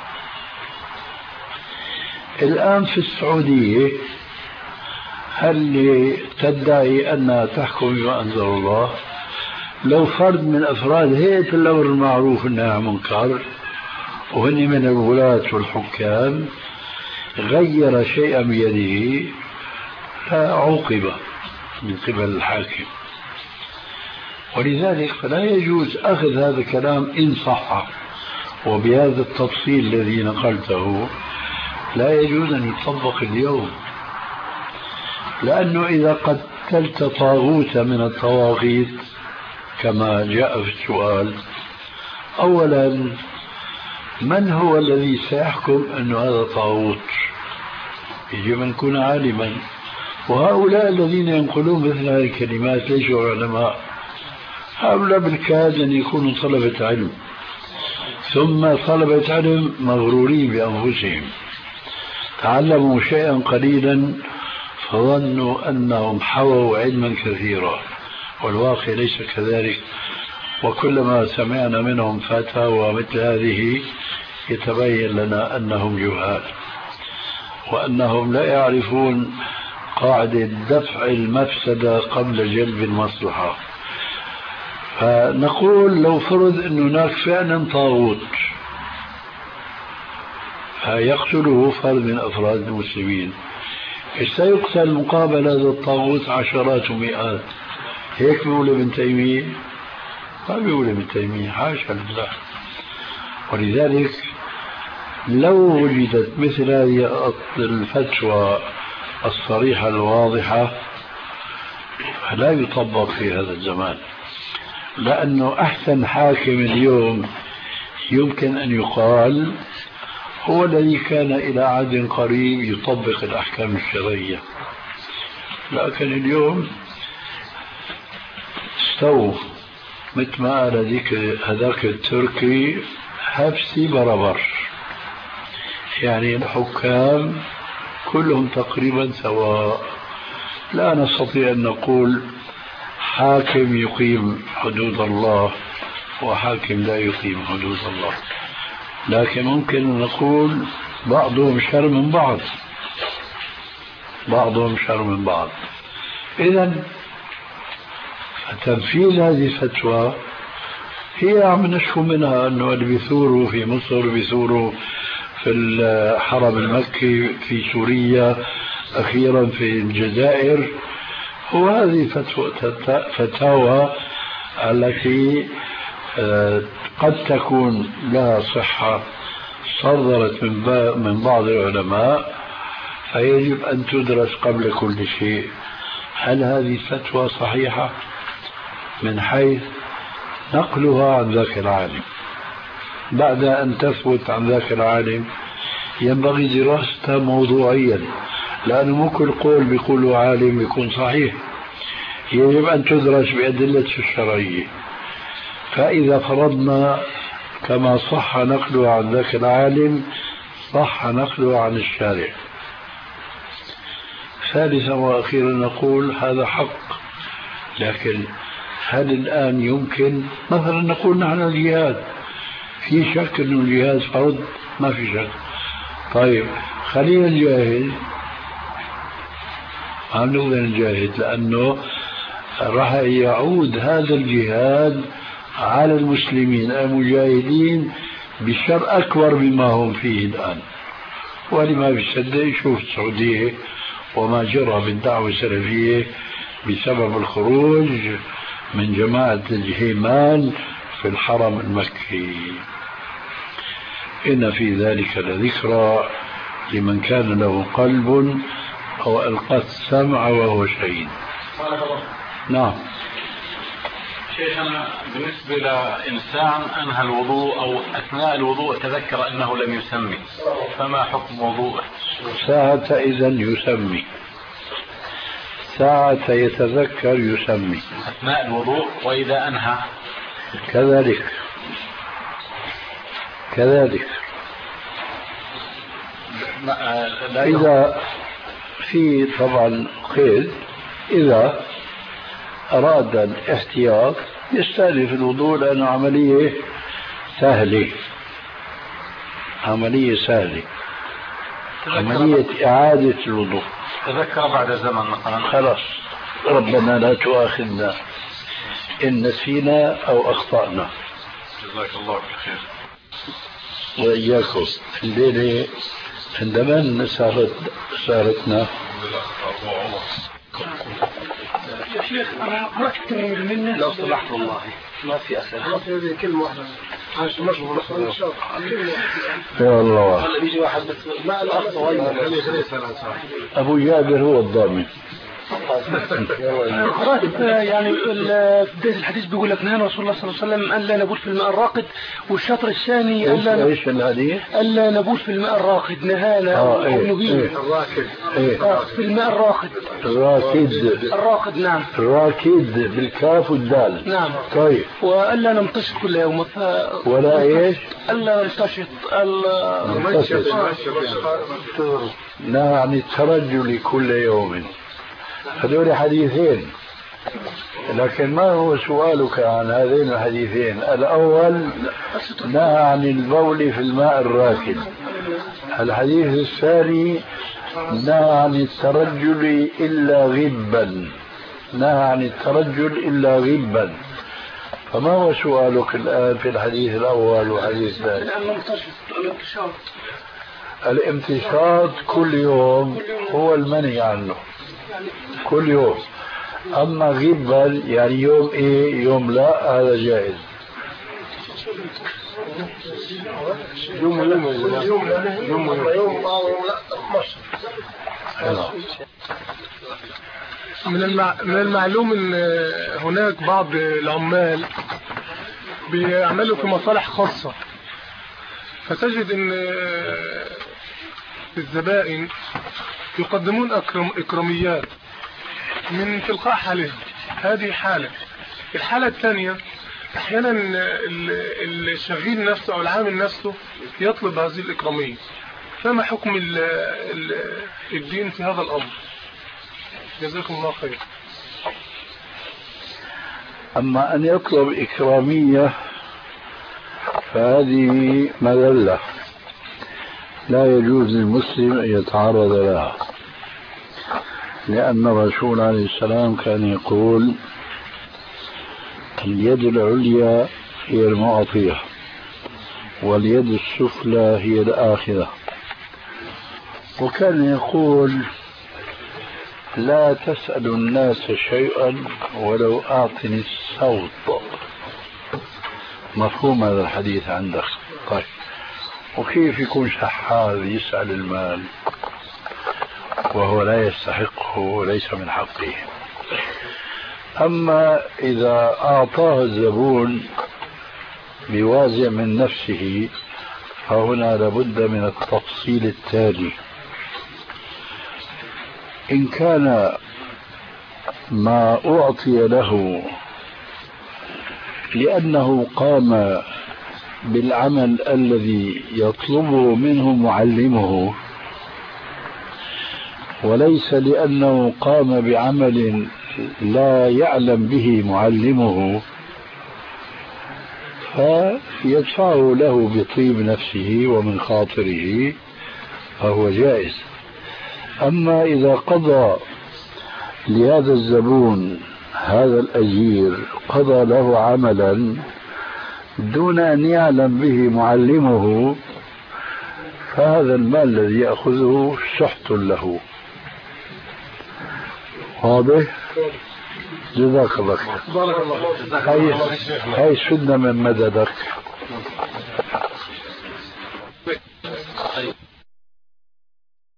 الآن في السعودية هل تدعي أنها تحكم بما أنزل الله؟ لو فرد من أفراد هيئة الأمر المعروف والنهي عن المنكر وهن من الولاة والحكام غير شيئا بيده لا عوقب من قبل الحاكم. ولذلك فلا يجوز أخذ هذا الكلام إن صح وبهذا التفصيل الذي نقلته، لا يجوز أن يطبق اليوم، لأنه إذا قتلت طاغوتا من الطواغيت كما جاء في السؤال، أولا من هو الذي سيحكم أن هذا طاغوت؟ يجب أن يكون عالما، وهؤلاء الذين ينقلون مثل هذه الكلمات ليسوا علماء، هؤلاء بالكاد أن يكونوا طلبة علم، ثم طلبة علم مغرورين بأنفسهم، تعلموا شيئا قليلا فظنوا أنهم حووا علما كثيرا، والواقع ليس كذلك. وكلما سمعنا منهم فتاوى مثل هذه يتبين لنا أنهم جهال، وأنهم لا يعرفون قاعدة دفع المفسدة قبل جلب المصلحة. فنقول لو فرض أن هناك فعلا طاغوت فيقتله فرد من أفراد المسلمين، سيقتل مقابل هذا الطاغوت عشرات ومئات. هيك بيقول ابن تيمية؟ ما بيقول ابن تيمية، حاشا لله. ولذلك لو وجدت مثل هذه الفتوى الصريحة الواضحة فلا يطبق في هذا الزمان، لأنه أحسن حاكم اليوم يمكن أن يقال هو الذي كان إلى عهد قريب يطبق الأحكام الشرعية. لكن اليوم استووا مثل ما قال هذاك التركي حبسي بربر، يعني الحكام كلهم تقريبا سواء. لا نستطيع أن نقول حاكم يقيم حدود الله وحاكم لا يقيم حدود الله، لكن ممكن نقول بعضهم شر من بعض، بعضهم شر من بعض. إذن تنفيذ هذه الفتوى هي عم نشكو منها أنه اللي بيثوروا في مصر بيثوروا في الحرم المكي في سوريا أخيرا في الجزائر، وهذه فتوى فتاوى التي قد تكون لها صحة صدرت من بعض العلماء، فيجب أن تدرس قبل كل شيء. هل هذه الفتوى صحيحة من حيث نقلها عن ذاك العالم؟ بعد أن تثبت عن ذاك العالم ينبغي دراستها موضوعيا، لأنه مو كل قول بيقوله عالم يكون صحيح، يجب أن تدرس بأدلة الشرعية. فإذا فرضنا كما صح نقله عن ذاك العالم صح نقله عن الشارع. ثالثا وأخيرا نقول هذا حق، لكن هل الآن يمكن مثلا نقول نحن الجهاد في شك أنه الجهاد فرض؟ ما في شك. طيب خلينا نجاهد، عم نقول نجاهد لأنه راح يعود هذا الجهاد على المسلمين المجاهدين بشر أكبر مما هم فيه الآن. ولما بيصدق يشوف السعودية وما جرى بالدعوة السلفية بسبب الخروج من جماعة الجهيمان في الحرم المكي. إن في ذلك لذكرى لمن كان له قلب أو ألقى السمع وهو شهيد. نعم. شيخنا بالنسبة لإنسان أنهى الوضوء أو أثناء الوضوء تذكر أنه لم يسمي، فما حكم وضوءه؟ ساعة إذا يسمي، ساعة يتذكر يسمي أثناء الوضوء، وإذا أنهى كذلك كذلك. إذا في طبعا قيد، إذا أراد الاحتياط يستأنف الوضوء لأنه عملية سهلة، عملية سهلة، عملية إعادة الوضوء. تذكر بعد زمن مثلا، خلاص ربنا لا تؤاخذنا إن نسينا أو أخطأنا. جزاك الله خير. وإياكم. الليلة عندما صارت صارتنا يا شيخ أنا قرأت منه لو سمحت والله ما في أسئلة. كلمة واحدة عايش مشغول إن شاء الله. يا الله. هلا بيجي واحد بس ما له صغير. أبو جابر هو الضامن. قرأت يعني في بداية الحديث بيقول لك نهى رسول الله صلى الله عليه وسلم ألا نبول في الماء الراقد، والشطر الثاني ألا ايش الحديث؟ ألا نبول في الماء الراقد، نهانا اه أو ايه نبيل ايه الراكد ايه آه في الماء الراقد. الراكد الراقد نعم. الراكد بالكاف والدال. نعم. طيب. وألا نمتشط كل يوم. ف... ولا ايش؟ ألا نمتشط. ألا نمتشط. نهى عن الترجل كل يوم. هذول حديثين، لكن ما هو سؤالك عن هذين الحديثين؟ الأول نهى عن البول في الماء الراكد، الحديث الثاني نهى عن الترجل إلا غبا، نهى عن الترجل إلا غبا. فما هو سؤالك الآن في الحديث الأول والحديث الثاني؟ الامتشاط كل يوم هو المنهي عنه كل يوم، أما غبا يعني يوم إيه يوم لا، هذا جائز. يوم يوم يوم يوم يوم من المع... من المعلوم ان هناك بعض العمال بيعملوا في مصالح خاصة، فتجد ان الزبائن يقدمون أكرم... إكراميات من تلقاء حالهم. هذه حالة. الحالة الثانية احيانا الشغيل نفسه او العامل نفسه يطلب هذه الإكرامية. فما حكم ال ال الدين في هذا الأمر؟ جزاكم الله خير. أما أن يطلب إكرامية فهذه مذلة لا يجوز للمسلم أن يتعرض لها، لأن الرسول عليه السلام كان يقول اليد العليا هي المعطية واليد السفلى هي الآخذة، وكان يقول لا تسأل الناس شيئا ولو أعطني الصوت. مفهوم هذا الحديث عندك؟ طيب، وكيف يكون شحاذ يسأل المال وهو لا يستحقه وليس من حقه؟ أما إذا أعطاه الزبون بوازع من نفسه فهنا لابد من التفصيل التالي. إن كان ما أعطي له لأنه قام بالعمل الذي يطلبه منه معلمه وليس لأنه قام بعمل لا يعلم به معلمه، فيدفعه له بطيب نفسه ومن خاطره فهو جائز. أما إذا قضى لهذا الزبون هذا الأجير قضى له عملا دون أن يعلم به معلمه فهذا المال الذي يأخذه سحت له. واضح؟ جزاك الله خير. بارك الله. هاي هاي سنة من مددك.